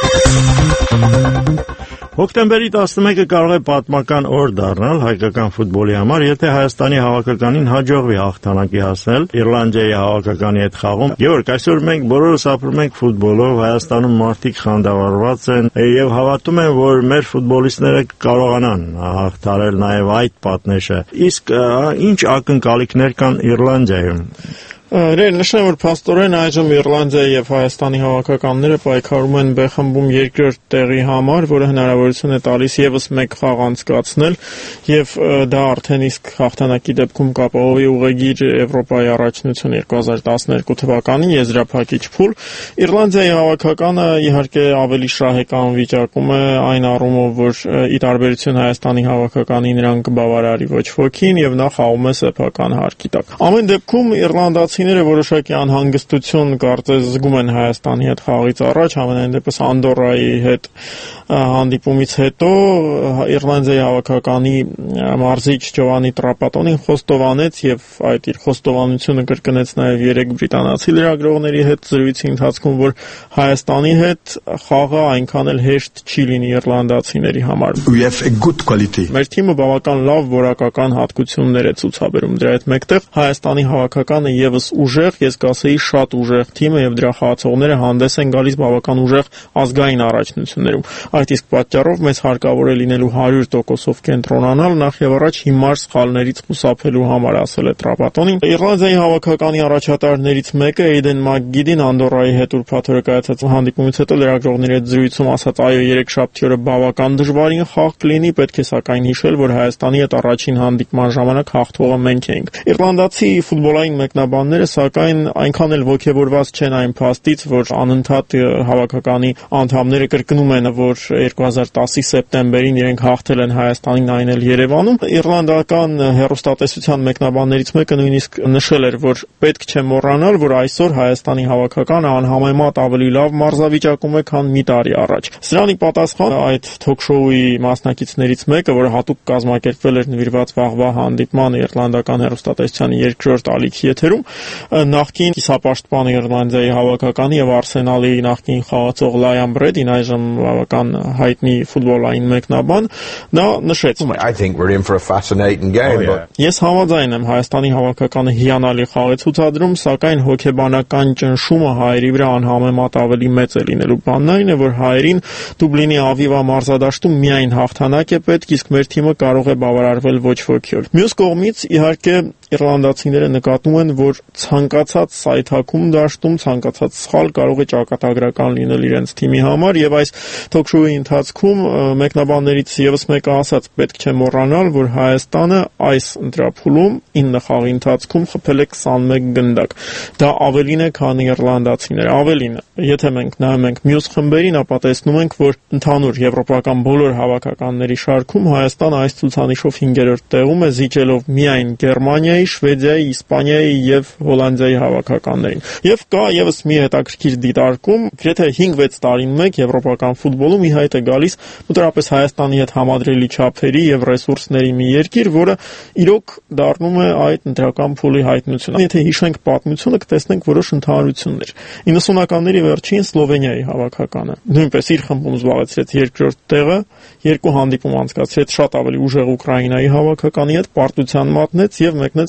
Հոկտեմբերի տասնմեկը կարող է պատմական օր դառնալ հայկական ֆուտբոլի համար, եթե Հայաստանի հավաքականին հաջողվի հաղթանակի հասնել Իռլանդիայի հավաքականի հետ խաղում։ Գեորգ, այսօր մենք բոլորս ապրում ենք ֆուտբոլով, Հայաստանում մարդիկ խանդավառված են եւ հավատում են, որ մեր ֆուտբոլիստները կարողանան հաղթարել նաեւ այդ պատնեշը։ Իսկ ինչ ակնկալիքներ կան Իռլանդիայում։ Իրեն նշեմ, որ փաստորեն այժմ Իռլանդիայի եւ Հայաստանի հավաքականները պայքարում են B խմբում երկրորդ տեղի համար, որը հնարավորություն է տալիս եւս մեկ խաղ անցկացնել եւ դա արդեն իսկ հաղթանակի դեպքում կապահովի ուղեգիր Եվրոպայի առաջնություն երկու հազար տասներկու թվականին եզրափակիչ փուլ։ Իռլանդիայի հավաքականը իհարկե ավելի շահեկան վիճակում է այն առումով, որ ի տարբերություն Հայաստանի հավաքականի նրան կբավարարի ոչ ոքին եւ նա խաղում է սեփական հարկի տակ։ Ամեն դեպքում Իռլանդացի որոշակի անհանգստություն կարծես զգում են Հայաստանի հետ խաղից առաջ, ամենայն դեպս Անդորրայի հետ հանդիպումից հետո Իռլանդիայի հավաքականի մարզիչ Ջովանի Տրապատոնին խոստովանեց եւ այդ իր խոստովանությունը կրկնեց նաեւ երեք բրիտանացի լրագրողների հետ զրույցի ընթացքում, որ Հայաստանի հետ խաղը այնքան էլ հեշտ չի լինի իռլանդացիների համար։ We have a good quality. Մեր թիմը բավական լավ որակական հատկություններ է ցուցաբերում, դրա հետ մեկտեղ Հայաստանի հավաքականը եւս ուժեղ, ես կասեի շատ ուժեղ թիմ է եւ դրա խաղացողները հանդես են գալիս բավական ուժեղ ազգային առաջնություններում։ Այդ իսկ պատճառով մեզ հարկավոր է լինելու հարյուր տոկոսով կենտրոնանալ նախ եւ առաջ հիմար սխալներից խուսափելու համար, ասել է Տրապատոնին։ Իռլանդիայի հավաքականի առաջատարներից մեկը Էյդեն Մակգիդին Անդորրայի հետ ուրբաթ կայացած հանդիպումից հետո լրագրողների հետ զրույցում ասաց, այո, երեքշաբթի օրը բավական դժվարին խաղ կլինի, պետք է սակայն հիշել, որ Հայաստանի հետ առաջին հանդիպման ժամանակ հաղթողը մենք էինք։ Իռլանդացի ֆուտբոլային մեկնաբանները սակայն այնքան էլ ոգևորված չեն այն փաստից, որ անընդհատ հավաքականի անդամները կրկնում են, որ երկու հազար տասի սեպտեմբերին իրենք հաղթել են Հայաստանին, այն էլ Երևանում։ Իռլանդական հեռուստատեսության մեկնաբաններից մեկը նույնիսկ նշել էր, որ պետք չէ մոռանալ, որ այսօր Հայաստանի հավաքականը անհամեմատ ավելի լավ մարզավիճակում է, քան մի տարի առաջ։ Սրանի պատասխան այդ թոք-շոուի մասնակիցներից մեկը, որը հատուկ կազմակերպվել էր նվիրված վաղվա հանդիպմանը իռլանդական հեռուստատեսության երկրորդ ալիքի եթերում, նախկին կիսապաշտպան Իռլանդիայի հավաքականի եւ Արսենալի նախկին խաղացող Լայան Բրեդին, այժմ բավական հայտնի ֆուտբոլային մեկնաբան, նա նշեց. I think we're in for a fascinating game. Oh, yeah. Ես համաձայն եմ, Հայաստանի հավաքականը հիանալի խաղ է ցուցադրում, սակայն հոգեբանական ճնշումը հայերի վրա անհամեմատ ավելի մեծ է լինելու։ Բանն այն է, որ հայերին Դուբլինի Ավիվա մարզադաշտում միայն հաղթանակ է պետք, իսկ մեր թիմը կարող է բավարարվել ոչ ոքիով։ Մյուս կողմից, իհարկե, իռլանդացիները նկատում են, որ ցանկացած սայթակում դաշտում ցանկացած սխալ կարող է ճակատագրական լինել իրենց թիմի համար եւ այս թոք-շոուի ընթացքում մեկնաբաններից եւս մեկը ասաց, պետք չէ մոռանալ, որ Հայաստանը այս ընտրափուլում ինը խաղի ընթացքում խփել է քսանմեկ գնդակ։ Դա ավելին է, քան իռլանդացիները, ավելին է։ Եթե մենք նայում ենք մյուս խմբերին, ապա տեսնում ենք, որ ընդհանուր եվրոպական բոլոր հավաքականների շարքում Հայաստանը այս ցուցանիշով հինգերորդ տեղում է, զիջելով միայն Գերմանիայի, Շվեդիայի, Իսպանիայի եւ Հոլանդիայի հավաքականներին։ Եվ կա եւս մի հետաքրքիր դիտարկում, գրեթե հինգ-վեց տարին մեկ եվրոպական ֆուտբոլում ի հայտ է գալիս մոտավորապես Հայաստանի հետ համադրելի չափերի եւ ռեսուրսների մի երկիր, որը իրոք դառնում է այդ ընտրական փուլի հայտնություն։ Եթե հիշենք պատմությունը, կտեսնենք որոշ ընդհանրություններ։ իննսունականների վերջին Սլովենիայի հավաքականը նույնպես իր խմբում զբաղեցրեց երկրորդ տեղը, երկու հանդիպում անցկացրեց շատ ավելի ուժեղ Ուկրաինայի հավաքականի հետ, պարտության մատնեց եւ մեկնեց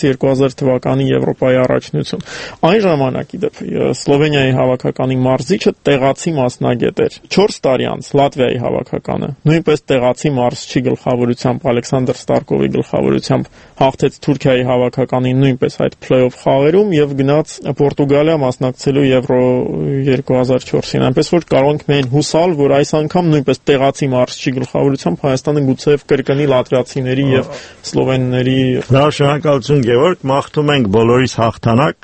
ստացվեց երկու հազար թվականի Եվրոպայի առաջնություն։ Այն ժամանակ իդեպ Սլովենիայի հավաքականի մարզիչը տեղացի մասնագետ էր։ չորս տարի անց Լատվիայի հավաքականը նույնպես տեղացի մարզչի գլխավորությամբ Ալեքսանդր Ստարկովի գլխավորությամբ հաղթեց Թուրքիայի հավաքականին նույնպես այդ փլեյ-օֆ խաղերում եւ գնաց Պորտուգալիա մասնակցելու Եվրո երկու հազար չորսին։ Այնպես որ կարող ենք միայն հուսալ, որ այս անգամ նույնպես տեղացի մարզչի գլխավորությամբ Հայաստանը գուցեև կրկնի լատվիացիների եւ սլովենների։ Լավ, շնորհակալություն Գևորգ, մաղթում ենք բոլորիս հաղթանակ։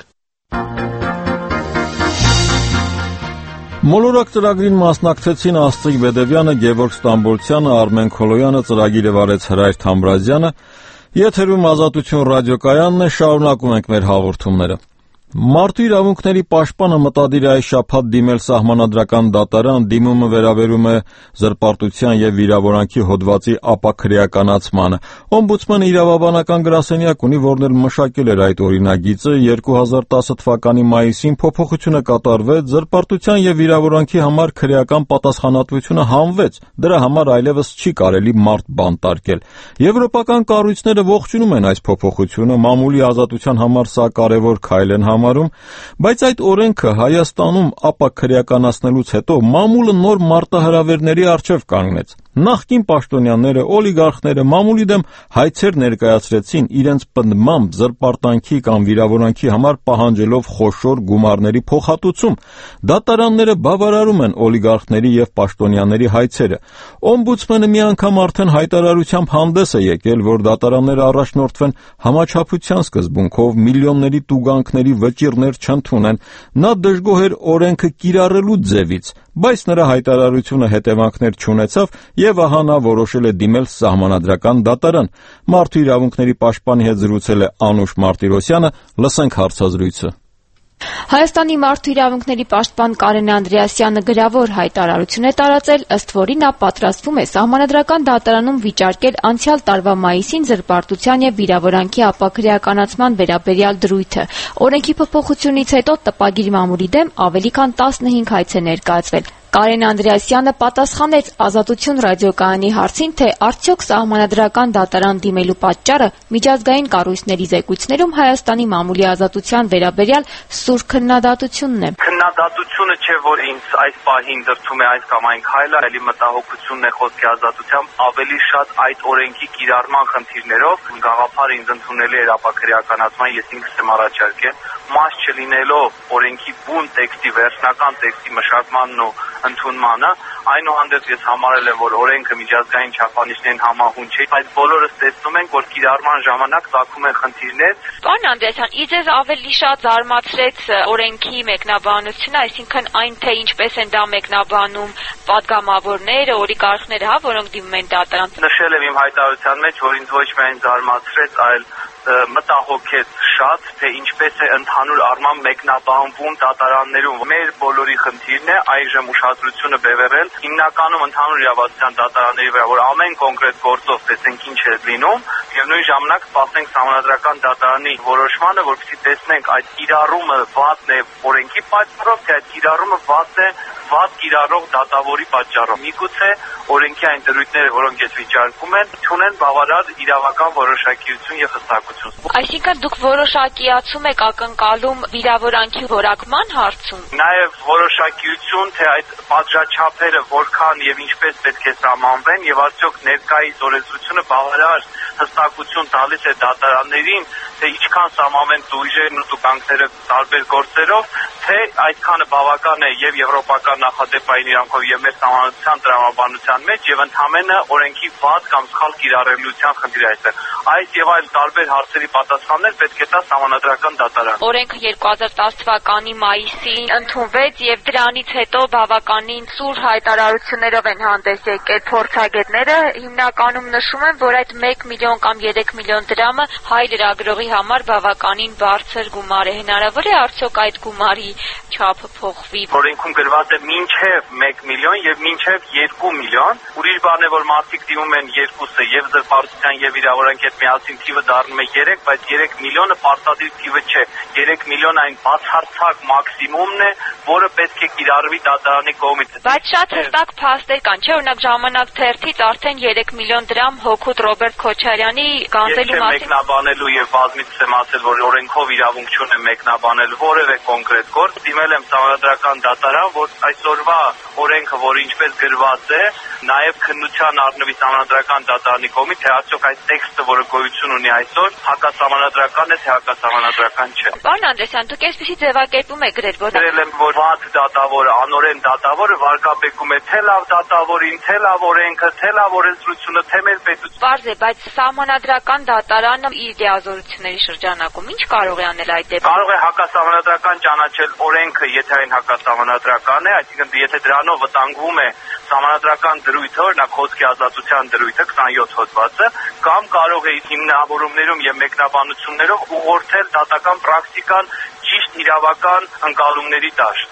Մոլորակ ծրագրին մասնակցեցին Աստղիկ Բեդևյանը, Գևորգ Ստամբոլցյանը, Արմեն Քոլոյանը, ծրագիրը վարեց Հրայր Թամրազյանը։ Եթերում Ազատություն ռադիոկայանն է, շարունակում ենք մեր հաղորդումները։ Մարդու իրավունքների պաշտպանը մտադիր է այս շաբաթ դիմել Սահմանադրական դատարան, դիմումը վերաբերում է զրպարտության եւ վիրավորանքի հոդվածի ապաքրեականացմանը։ Օմբուդսմանը իրավաբանական գրասենյակ ունի, որն էլ մշակել էր այդ օրինագիծը, երկու հազար տասը թվականի մայիսին փոփոխությունը կատարվեց, զրպարտության եւ վիրավորանքի համար քրեական պատասխանատվությունը հանվեց, դրա համար այլևս չի կարելի մարդ բանտարկել։ Եվրոպական կառույցները ողջունում են այս փոփոխությունը, մամուլի ազատության համար սա կարևոր քայլ են համարում, բայց այդ օրենքը Հայաստանում ապաքրեականացնելուց հետո մամուլը նոր մարտահրավերների առջև կանգնեց։ Նախկին պաշտոնյաները, օլիգարխները մամուլի դեմ հայցեր ներկայացրեցին իրենց պնդմամբ զրպարտանքի կամ վիրավորանքի համար պահանջելով խոշոր գումարների փոխհատուցում։ Դատարանները բավարարում են օլիգարխների եւ պաշտոնյաների հայցերը։ Օմբուդսմանը մի անգամ արդեն հայտարարությամբ հանդես է եկել, որ դատարանները առաջնորդվեն համաչափության սկզբունքով, միլիոնների տուգանքների վճիռներ չընդունեն։ Նա դժգոհ էր օրենքը կիրառելու ձևից, բայց նրա հայտարարությունը հետևանքներ չունեցավ եւ ահա նա որոշել է դիմել Սահմանադրական դատարան։ Մարդու իրավունքների պաշտպանի հետ զրուցել է Անուշ Մարտիրոսյանը, լսենք հարցազրույցը։ Հայաստանի մարդու իրավունքների պաշտպան Կարեն Անդրեասյանը գրավոր հայտարարություն է տարածել, ըստ որի նա պատրաստվում է Սահմանադրական դատարանում վիճարկել անցյալ տարվա մայիսին զրպարտության եւ վիրավորանքի ապաքրեականացման վերաբերյալ դրույթը։ Օրենքի փոփոխությունից հետո տպագիր մամուլի դեմ ավելի քան տասնհինգ հայց է ներկայացվել։ Կարեն Անդրեասյանը պատասխանեց Ազատություն ռադիոկայանի հարցին, թե արդյոք Սահմանադրական դատարան դիմելու պատճառը միջազգային կառույցների զեկույցներում Հայաստանի մամուլի ազատության վերաբերյալ սուր քննադատությունն է։ Քննադատությունը չէ, որ ինձ այս պահին դրդում է այս կամ այն քայլը, այլ մտահոգությունն է խոսքի ազատությամբ, ավելի շատ այդ օրենքի կիրառման խնդիրներով գաղափարը ինձ ընդունելի էր ապաքրեականացման, ես ինքս եմ առաջարկել, մաս չլինելով օրենքի բուն տեքստի, վերջնական տեքստի մշակմանն ու ընդունմանը, այնուհանդերձ ես համարել եմ, որ օրենքը միջազգային չափանիշներին համահունչ է, բայց բոլորս տեսնում ենք, որ կիրառման ժամանակ ծագում են խնդիրներ։ Պարոն Անդրեասյան, իձեզ ավելի շատ զարմացրեց օրենքի մեկնաբանությունը, այսինքն այն, թե ինչպես են դա մեկնաբանում պատգամավորները, օլիգարխները, հա, որոնք դիմում են դատարան։ Նշել եմ իմ հայտարարության մեջ, որ ինձ ոչ միայն զարմացրեց, այլ մտահոգեց շատ, թե ինչպես է ընդհանուր առմամբ մեկնաբանվում դատարաններում։ Մեր բոլորի խնդիրն է այժմ ուշադրությունը բևեռել հիմնականում ընդհանուր իրավասության դատարանների վրա, որ ամեն կոնկրետ գործով տեսենք ինչ է լինում, եւ նույն ժամանակ սպասենք Սահմանադրական դատարանի որոշմանը, որպեսզի տեսնենք այդ կիրառումը վատն է օրենքի պատճառով, թե այդ կիրառումը վատն է վատ կիրառող դատավորի պատճառով։ Միգուցե օրենքի այն դրույթները, որոնք ես վիճարկում են, չունեն բավարար իրավական որոշակիություն եւ հստակություն։ Այսինքն դուք որոշակիացում եք ակնկալում վիրավորանքի որակման հարցում։ Նաեւ որոշակիություն, թե այդ պատժաչափերը որքան եւ ինչպես պետք է սահմանվեն եւ արդյոք ներկայիս օրենսդրությունը բավարար հստակություն տալիս է դատարաններին, թե ինչքան սահմանվեն դույժերն ու տուգանքները տարբեր գործերով, թե այդքանը բավական է եւ եվրոպական նախադեպային իրանքով եւ մեր սահմանադրության տրամաբանության մեջ եւ ընդհանրապես օրենքի վատ կամ սխալ կիրառելիության խնդիր է այստեղ։ Այս եւ այլ տարբեր հարցերի պատասխաններ պետք է տա Սահմանադրական դատարան։ Օրենքը երկու հազար տասը թվականի մայիսին ընդունվեց եւ դրանից հետո բավականին սուր հայտարարություններով են հանդես եկել փորձագետները, հիմնականում նշում են, որ այդ մեկ միլիոն կամ երեք միլիոն դրամը հայ լրագրողի համար բավականին բարձր գումար է։ Հնարավոր է արդյոք այդ գումարի չափը փոխվի։ Օրենքում գրված է մինչև մեկ միլիոն եւ մինչև երկու միլիոն։ Ուրիշ բան է, որ մարդիկ դիմում են երկուսը, եւ զրպարտության եւ վիրավորանքի հետ միասին թիվը դառնում է երեք, բայց երեք միլիոնը պարտադիր թիվը չէ։ երեք միլիոն այն բացարձակ մաքսիմումն է, որը պետք է կիրառվի դատարանի կողմից։ Բայց շատ հստակ փաստեր կան, չէ՞, օրինակ ժամանակ թերթից արդեն երեք միլիոն դրամ հօգուտ Ռոբերտ Քոչարյանի գանձելու մասին։ Ես մեկնաբանելու եւ բազմիցս եմ ասել, որ օրենքով իրավունք չունեմ մեկնաբանել որևէ կոնկրետ գործ, դիմել եմ Սահմանադրական դատարան, որ այսօրվա օրենքը, որ ինչպես գրված է, նաեւ քննության առնվի Սահմանադրական դատարանի կողմից, թե արդյոք այս տեքստը, որը գոյություն ունի այսօր, հակասահմանադրական է, թե հակասահմանադրական չէ։ Պարոն Անդրեսյան, դուք այսպեսի ձևակերպում եք գրել, որ գրել եմ, որ վատ դատավորը, անօրեն դատավորը վարկաբեկում է թե լավ դատավորին, թե լավ օրենքը, թե լավ օրենսդրությունը, թե մեր պետությունը։ Պարզ է, բայց Սահմանադրական դատարանը իր դիազորությունների շրջանակում ինչ կարող է անել այդ դեպքում։ Կարող է հակասահմանադրական ճանաչել օրենքը, եթե այն հակասահմանադրական է, այսինքն եթե դրանով վտանգվում է սահմանադրական դրույթը, օրինակ խոսքի ազատության դրույթը քսանյոթ հոդվածը, կամ կարող է հիմնավորումներում եւ մեկնաբանություններով ուղղորդել դատական պրակտիկան ճիշտ իրավական ընկալումների դաշտ։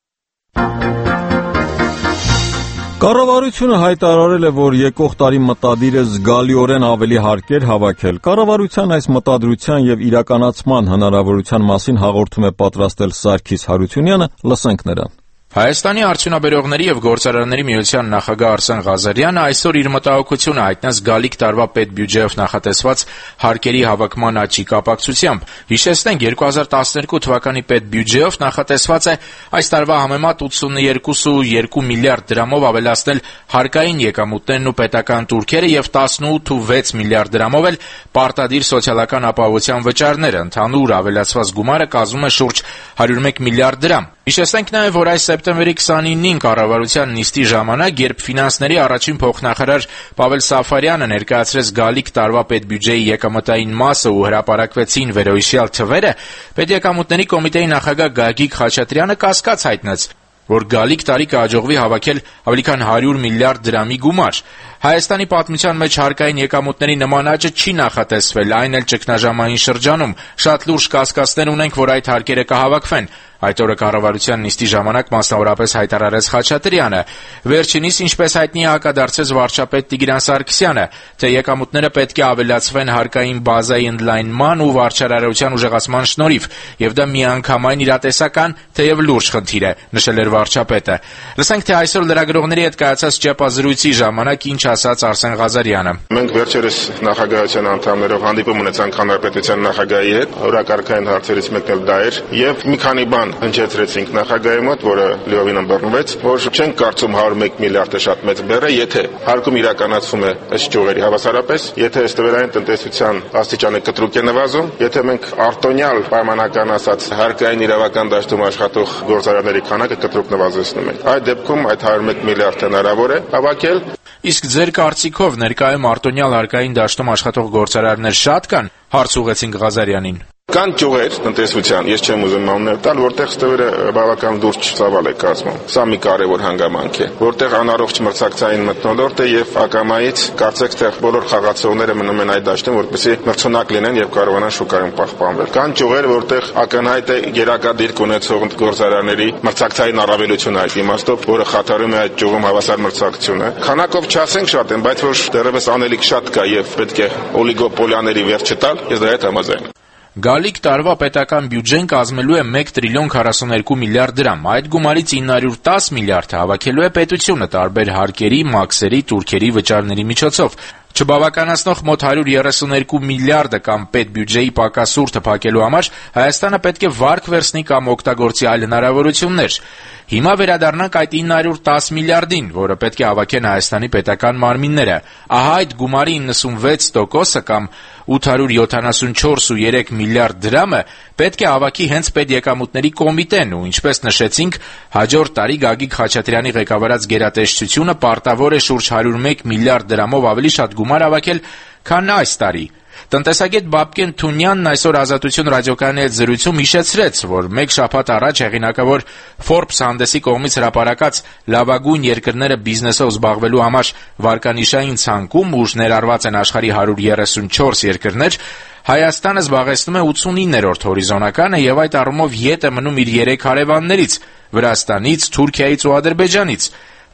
Կառավարությունը հայտարարել է, որ եկող տարի մտադիր է զգալիորեն ավելի հարկեր հավաքել։ Կառավարության այս մտադրության եւ իրականացման հնարավորության մասին հաղորդում է պատրաստել Սարգիս Հարությունյանը, լսենք նրան։ Հայաստանի արդյունաբերողների եւ գործարարների միության նախագահ Արսեն Ղազարյանը այսօր իր մտահոգությունը հայտնեց գալիք տարվա պետբյուջեով նախատեսված հարկերի հավաքման աճի կապակցությամբ։ Հիշեցնենք, երկու հազար տասներկու թվականի պետբյուջեով նախատեսված է այս տարվա համեմատ ութսուններկու կόμμα երկու միլիարդ դրամով ավելացնել հարկային եկամուտներն ու պետական տուրքերը եւ տասնութ կόμma վեց միլիարդ դրամով էլ պարտադիր սոցիալական ապահովության վճարները։ Ընդհանուր ավելացված գումարը կազմում է շուրջ հարյուր մեկ միլիարդ դրամ։ Հիշեցնենք նաև, որ այս սեպտեմբերի քսանինին կառավարության նիստի ժամանակ, երբ ֆինանսների առաջին փոխնախարար Պավել Սաֆարյանը ներկայացրեց գալիք տարվա պետբյուջեի եկամտային մասը ու հրապարակվեցին վերոհիշյալ թվերը, պետեկամուտների կոմիտեի նախագահ Գագիկ Խաչատրյանը կասկած հայտնեց, որ գալիք տարի կհաջողվի հավաքել ավելի քան հարյուր միլիարդ դրամի գումար։ Հայաստանի պատմության մեջ հարկային եկամուտների նման աճը չի նախատեսվել, այն էլ ճգնաժամային շրջանում։ Շատ լուրջ կասկածներ ունենք, որ այդ հարկերը կհավաքվեն։ Այդ օրը կառավարության նիստի ժամանակ մասնավորապես հայտարարեց Խաչատրյանը։ Վերջինիս, ինչպես հայտնի է, հակադարձեց վարչապետ Տիգրան Սարգսյանը, թե եկամուտները պետք է ավելացվեն հարկային բազայի ընդլայնման ու վարչարարության ուժեղացման շնորհիվ, եւ դա միանգամայն իրատեսական, թեև լուրջ խնդիր է, նշել էր վարչապետը։ Լսենք, թե այսօր լրագրողների հետ կայացած ճեպազրույցի ժամանակ ինչ ասաց Արսեն Ղազարյանը։ Մենք վերջերս նախագահության անդամներով հանդիպում ունեցանք հանրապետության նախագահի հետ, օրակարգային հարցերից մեկն էլ դա էր, եւ մի քանի բան հնչեցրեցինք նախագահի մոտ, որը լիովին ըմբռնվեց, որ չենք կարծում հարյուր մեկ միլիարդը շատ մեծ բեռ է, եթե հարկում իրականացվում է ըստ ճյուղերի հավասարապես, եթե ստվերային տնտեսության աստիճանը կտրուկ է նվազում, եթե մենք արտոնյալ պայմանական ասած հարկային իրավական դաշտում աշխատող գործարարների քանակը կտրուկ նվազեցնում ենք։ Այդ դեպքում այդ հարյուր մեկ միլիարդ հնարավոր է հավաքել։ Իսկ ձեր կարծիքով ներկայում արտոնյալ հարկային դաշտում աշխատող գործարարներ շատ կան, հարց ուղղեցինք Ղազարյանին։ Կան ճյուղեր տնտեսության, ես չեմ ուզում անուններ տալ, որտեղ ստվերը բավական դուրս ծավալ է կազմում։ Սա մի կարևոր հանգամանք է, որտեղ անառողջ մրցակցային մթնոլորտ է եւ ակամայից կարծեք թե բոլոր խաղացողները մնում են այդ դաշտում, որպեսզի մրցունակ լինեն եւ կարողանան շուկայում պահպանվել։ Կան ճյուղեր, որտեղ ակնհայտ է գերակադիրք ունեցող գործարարների մրցակցային առավելությունը այդ իմաստով, որը խաթարում է այդ ճյուղում հավասար մրցակցությունը։ Քանակով չասենք շատ են, բայց որ դեռևս անելիք շատ կա եւ պետք է օլիգոպոլիաների վերջ տալ, ես դրա հետ համաձայն եմ։ Գալիք տարվա պետական բյուջեն կազմելու է մեկ տրիլիոն քառասուներկու միլիարդ դրամ։ Այդ գումարից ինը հարյուր տասը միլիարդը հավաքելու է պետությունը տարբեր հարկերի, մաքսերի, տուրքերի վճարների միջոցով։ Չբավականացնող մոտ հարյուր երեսուներկու միլիարդը կամ պետբյուջեի պակասուրդը փակելու համար Հայաստանը պետք է վարկ վերցնի կամ օգտագործի այլ հնարավորություններ։ Հիմա վերադառնանք այդ ինը հարյուր տասը միլիարդին, որը պետք է հավաքեն Հայաստանի պետական մարմինները։ Ահա այդ գումարի իննսունվեց տոկոսը կամ ութ հարյուր յոթանասունչորս կόμma երեք միլիարդ դրամը պետք է հավաքի հենց պետեկամուտների կոմիտեն ու ինչպես նշեցինք, հաջորդ տարի Գագիկ Խաչատրյանի ղեկավարած գերատեսչությունը պարտավոր է շուրջ հարյուր մեկ միլիարդ դրամով ավելի շատ գումար հավաքել, քան այս տարի։ Տնտեսագետ Բաբկեն Թունյանն այսօր Ազատություն ռադիոկայանի հետ զրույցում հիշեցրեց, որ մեկ շաբաթ առաջ հեղինակավոր Forbes հանդեսի կողմից հրապարակած լավագույն երկրները բիզնեսով զբաղվելու համար վարկանիշային ցանկում, ուր ներառված են աշխարհի հարյուր երեսունչորս երկրներ, Հայաստանը զբաղեցնում է ութսունիններորդ հորիզոնականը եւ այդ առումով ետ է մնում իր երեք հարևաններից՝ Վրաստանից, Թուրքիայից ու Ադրբեջանից։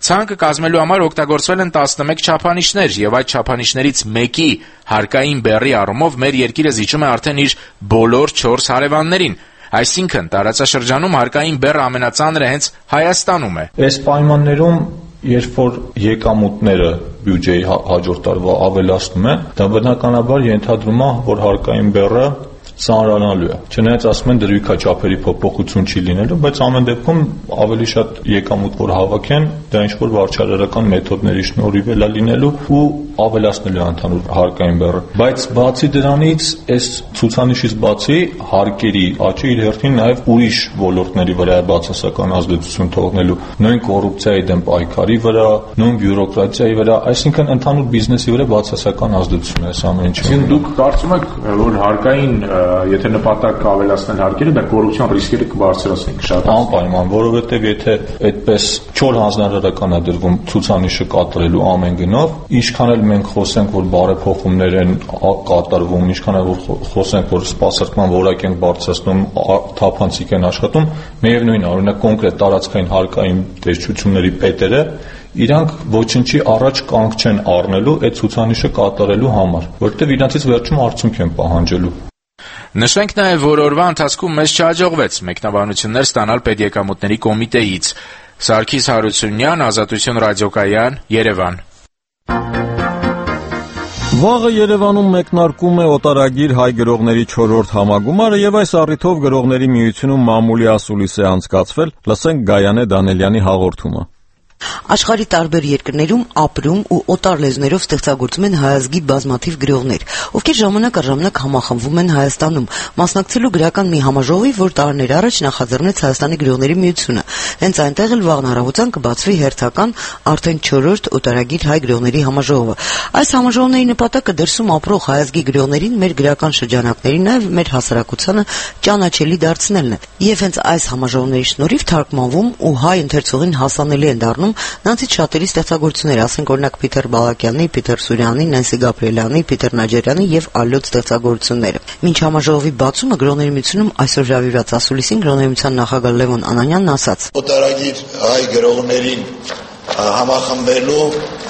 Ցանկը կազմելու համար օգտագործվել են տասնմեկ չափանիշներ, եւ այդ չափանիշներից մեկի հարկային բեռի առումով մեր երկիրը զիջում է արդեն իր բոլոր չորս հարևաններին։ Այսինքն տարածաշրջանում հարկային բեռը ամենածանրը հենց Հայաստանում է։ Այս պայմաններում երբ որ եկամուտները բյուջեի հաջորդ տարվա ավելացնում են, դա բնականաբար ենթադրում է, որ հարկային բեռը ծանրանալու է։ Չնայած ասում են դրույքաչափերի փոփոխություն չի լինելու, բայց ամեն դեպքում ավելի շատ եկամուտ որ հավաքեն, դա ինչ որ վարչարարական մեթոդների շնորհիվ է լինելու ու ավելացնելու ընդհանուր հարկային բեռը։ Բայց բացի դրանից, այս ցուցանիշից բացի հարկերի աճը իր հերթին նաև ուրիշ ոլորտների վրա է բացասական ազդեցություն թողնելու, նույն կոռուպցիայի դեմ պայքարի վրա, նույն բյուրոկրատիայի վրա, այսինքն ընդհանուր բիզնեսի վրա բացասական ազդեցություն է այս ամեն ինչը։ Իսկ դուք կարծում եք, որ հարկային եթե նպատակ ավելացնել հարկերը, դա կոռուպցիոն ռիսկերը կբարձրացնի, կշատացնի։ Անպայման, որովհետև եթե այդպես չոր հանձնարարական է դրվում ցուցանիշը կատարելու ամեն գնով, ինչքան էլ մենք խոսենք, որ բարեփոխումներ են կատարվում, ինչքան էլ որ խոսենք, որ սպասարկման որակ են բարձրացնում, թափանցիկ են աշխատում, միևնույն է, օրինակ կոնկրետ տարածքային հարկային տեսչությունների պետերը իրանք ոչինչի առաջ կանգ չեն առնելու այդ ցուցանիշը կատարելու համար, որովհետև իրանցից վերջում արդյունք են պահանջելու։ Նշենք նաև, որ օրվա ընթացքում մեզ չհաջողվեց մեկնաբանություններ ստանալ պետեկամուտների կոմիտեից։ Սարգիս Հարությունյան, Ազատություն ռադիոկայան, Երևան։ Վաղը Երևանում մեկնարկում է օտարագիր հայ գրողների չորրորդ համագումարը եւ այս առիթով գրողների միությունում մամուլի ասուլիս է անցկացվել, լսենք Գայանե Դանելյանի հաղորդումը։ Աշխարհի տարբեր երկրներում ապրում ու օտար լեզուներով ստեղծագործում են հայազգի բազմաթիվ գրողներ, ովքեր ժամանակ առ ժամանակ համախմբվում են Հայաստանում, մասնակցելու գրական մի համաժողովի, որ տարիներ առաջ նախաձեռնեց Հայաստանի գրողների միությունը։ Հենց այնտեղ էլ վաղն առավոտյան կբացվի հերթական արդեն չորրորդ օտարագիր հայ գրողների համաժողովը։ Այս համաժողովների նպատակը դրսում ապրող հայազգի գրողներին մեր գրական շրջանակներին, նաև մեր հասարակությանը ճանաչելի դարձնելն է։ Եվ հենց այս համաժողովների շնորհիվ թարգմանվում ու հայ ընթերցողին հասանելի են դառնում նրանցից շատերի ստեղծագործություններ, ասենք օրինակ Պիտեր Բալակյանի, Պիտեր Սուրյանի, Նենսի Գաբրիելյանի, Պիտեր Նաջարյանի եւ այլոց ստեղծագործությունները։ Մինչ համաժողովի բացումը գրողների միությունում այսօր հրավիրված ասուլիսին գրողների միության նախագահ Լևոն Անանյանն ասաց. Օտարագիր հայ գրողներին համախմբելու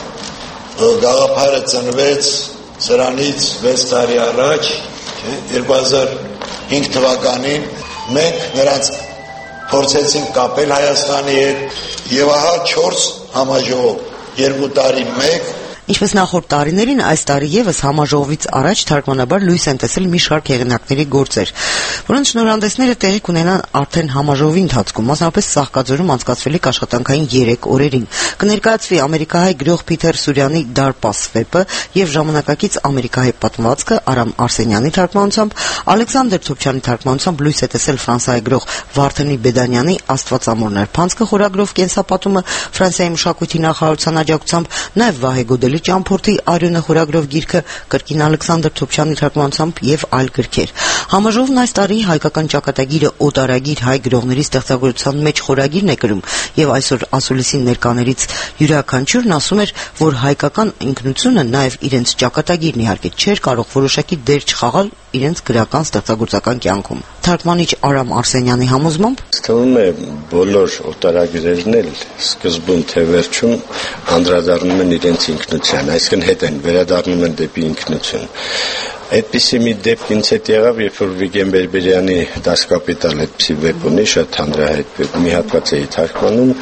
գաղափարը ծնվեց սրանից վեց տարի առաջ, երկու հազար հինգ թվականին մենք նրանց փորձեցինք կապել Հայաստանի հետ եւ ահա չորս համաժողով, երկու տարի մեկ։ Ինչպես նախորդ տարիներին, այս տարի եւս համաժողովից առաջ թարգմանաբար լույս են տեսել մի շարք հեղինակների գործեր, որոնց շնորհանդեսները տեղի կունենան արդեն համաժողովի ընթացքում, մասնավորապես Սահկաձորում անցկացվելիք աշխատանքային երեք օրերին։ Կներկայացվի ամերիկահայ գրող Պիտեր Սուրյանի Դարպաս վեպը եւ ժամանակակից ամերիկահայ պատմվածքը Արամ Արսենյանի թարգմանությամբ, Ալեքսանդր Թոփչյանի թարգմանությամբ լույս է տեսել ֆրանսիայի գրող Վարդանի Բեդանյանի Աստվածամոր նրբանցքը խորագրով կենսապատումը Ֆրանսիայի մշակույթի նախարարության աջակցությամբ, նաեւ Վահե Գոդելի Ճամփորդի Արյունը խորագրով գիրքը, կրկին Ալեքսանդր Թոփչյանի թարգմանությամբ եւ այլ գրքեր։ Համաժողովն այս տարի հայկական ճակատագիրը օտարագիր հայ գրողների ստեղծագործության մեջ խորագիրն է կրում եւ այսօր ասուլիսին ներկաներից յուրաքանչյուրն ասում էր, որ հայկական ինքնությունը նաեւ իրենց ճակատագիրն իհարկե չէր կարող որոշակի դեր չխաղալ իրենց գրական ստեղծագործական կյանքում։ Թարգմանիչ Արամ Արսենյանի համոզմամբ թվում է բոլոր օտարագիրերն էլ սկզբում թե վերջում անդրադառնում են իրենց ինքնության, այսինքն հետ են վերադառնում են դեպի ինքնություն։ Այդպիսի մի դեպք ինձ հետ եղավ, երբ որ Վիգեն Բերբերյանի Das Kapital այդպիսի վեպ ունի, շատ հանրահայտ վեպ, մի հատված էի թարգմանում,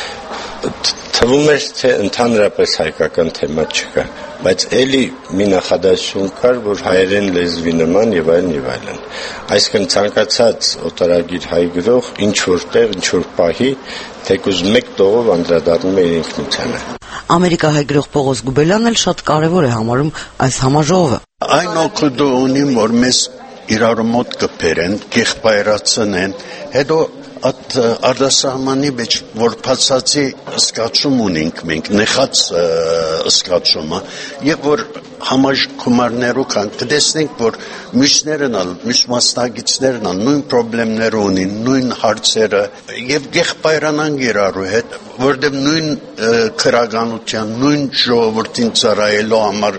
թվում էր, թե ընդհանրապես հայկական թեմա չկա, բայց էլի մի նախադասություն կար, որ հայերեն լեզվի նման եւ այլն եւ այլն։ Այսինքն ցանկացած օտարագիր հայ գրող ինչ որտեղ, ինչ որ պահի, թեկուզ մեկ տողով անդրադառնում է իր ինքնությանը։ Ամերիկահայ գրող Պողոս Գուբելյանն էլ շատ կարևոր է համարում այս համաժողովը։ Այն օգուտը ունի, որ մեզ իրար մոտ կբերեն, կեղբայրացնեն, հետո այդ արտասահմանի մեջ որ փածացի սկացում ունենք մենք, նեղած սկացումը, եւ որ համաժողովներով կան, կտեսնենք, որ մյուսներն ալ, մյուս մասնագետներն ալ նույն խնդիրներ ունին, նույն հարցերը եւ եղբայրանան իրարու հետ, որտեղ նույն քրագանության, նույն ժողովրդին ծառայելու համար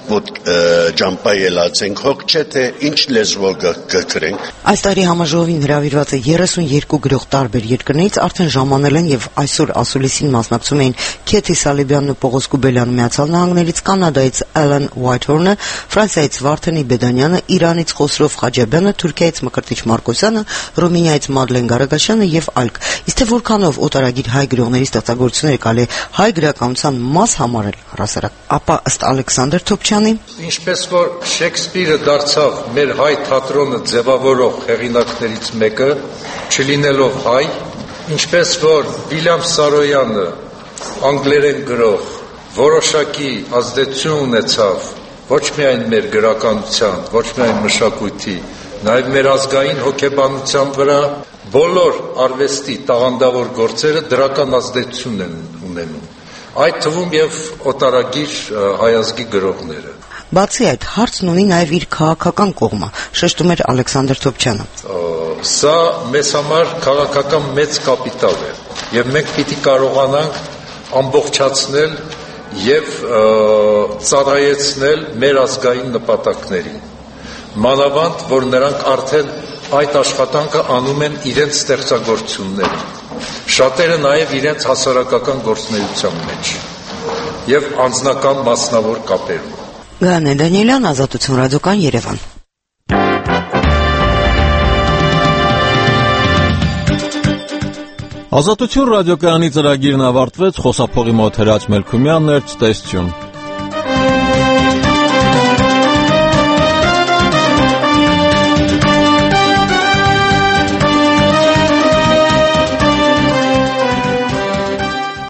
ոտ ջամպայելած ենք, հոգ չէ թե ինչ լեզվով կգրենք։ Այս տարի համաժողովին հրավիրված է երեսունյոթ գրող տարբեր երկրներից, արդեն ժամանել են եւ այսօր ասուլիսին մասնակցում էին Քեթի Սալիբյանն ու Պողոս Կուբելյանը Միացյալ Նահանգներից, Կանադայից Ալեն Ուայթհորնը, Ֆրանսիայից Վարդանի Բեդանյանը, Իրանից Խոսրով Խաջաբյանը, Թուրքիայից Մկրտիչ Մարկոսյանը, Ռումինիայից Մադլեն Գարագաշյանը եւ այլք։ Իսկ թե որքանով օտարագիր հայ գրողների ստեղծագործությունները կարելի է հայ գրականության մաս համարել առասարակ, ապա ըստ Ալեքսանդր Թոփչյանի, ինչպես որ Շեքսպիրը դարձավ մեր հայ թատրոնը ձևավորող հեղինակներից մեկը, չլինելով հայ, ինչպես որ Վիլյամ Սարոյանը անգլերեն գրող որոշակի ազդեցություն ունեցավ ոչ միայն մեր գրականության, ոչ միայն մշակույթի, նաև մեր ազգային հոգեբանության վրա, բոլոր արվեստի տաղանդավոր գործերը դրական ազդեցություն են ունենում, այդ թվում եւ օտարագիր հայազգի գրողները։ Բացի այդ, հարցն ունի նաև իր քաղաքական կողմը, շեշտում էր Ալեքսանդր Թոփչյանը։ Սա մեզ համար քաղաքական մեծ կապիտալ է, եւ մենք պիտի կարողանանք ամբողջացնել եւ ծառայեցնել մեր ազգային նպատակներին։ Մանավանդ, որ նրանք արդեն այդ աշխատանքը անում են իրենց ստեղծագործությունները։ Շատերը նաև իրենց հասարակական գործունեության մեջ եւ անձնական մասնավոր կապերում։ Գաներ Դանիելյան, Ազատություն ռադիոկան, Երևան։ Ազատություն ռադիոկայանի ծրագիրն ավարտվեց, խոսափողի մոտ Հրաչ Մելքումյանն էր, ցտեսություն։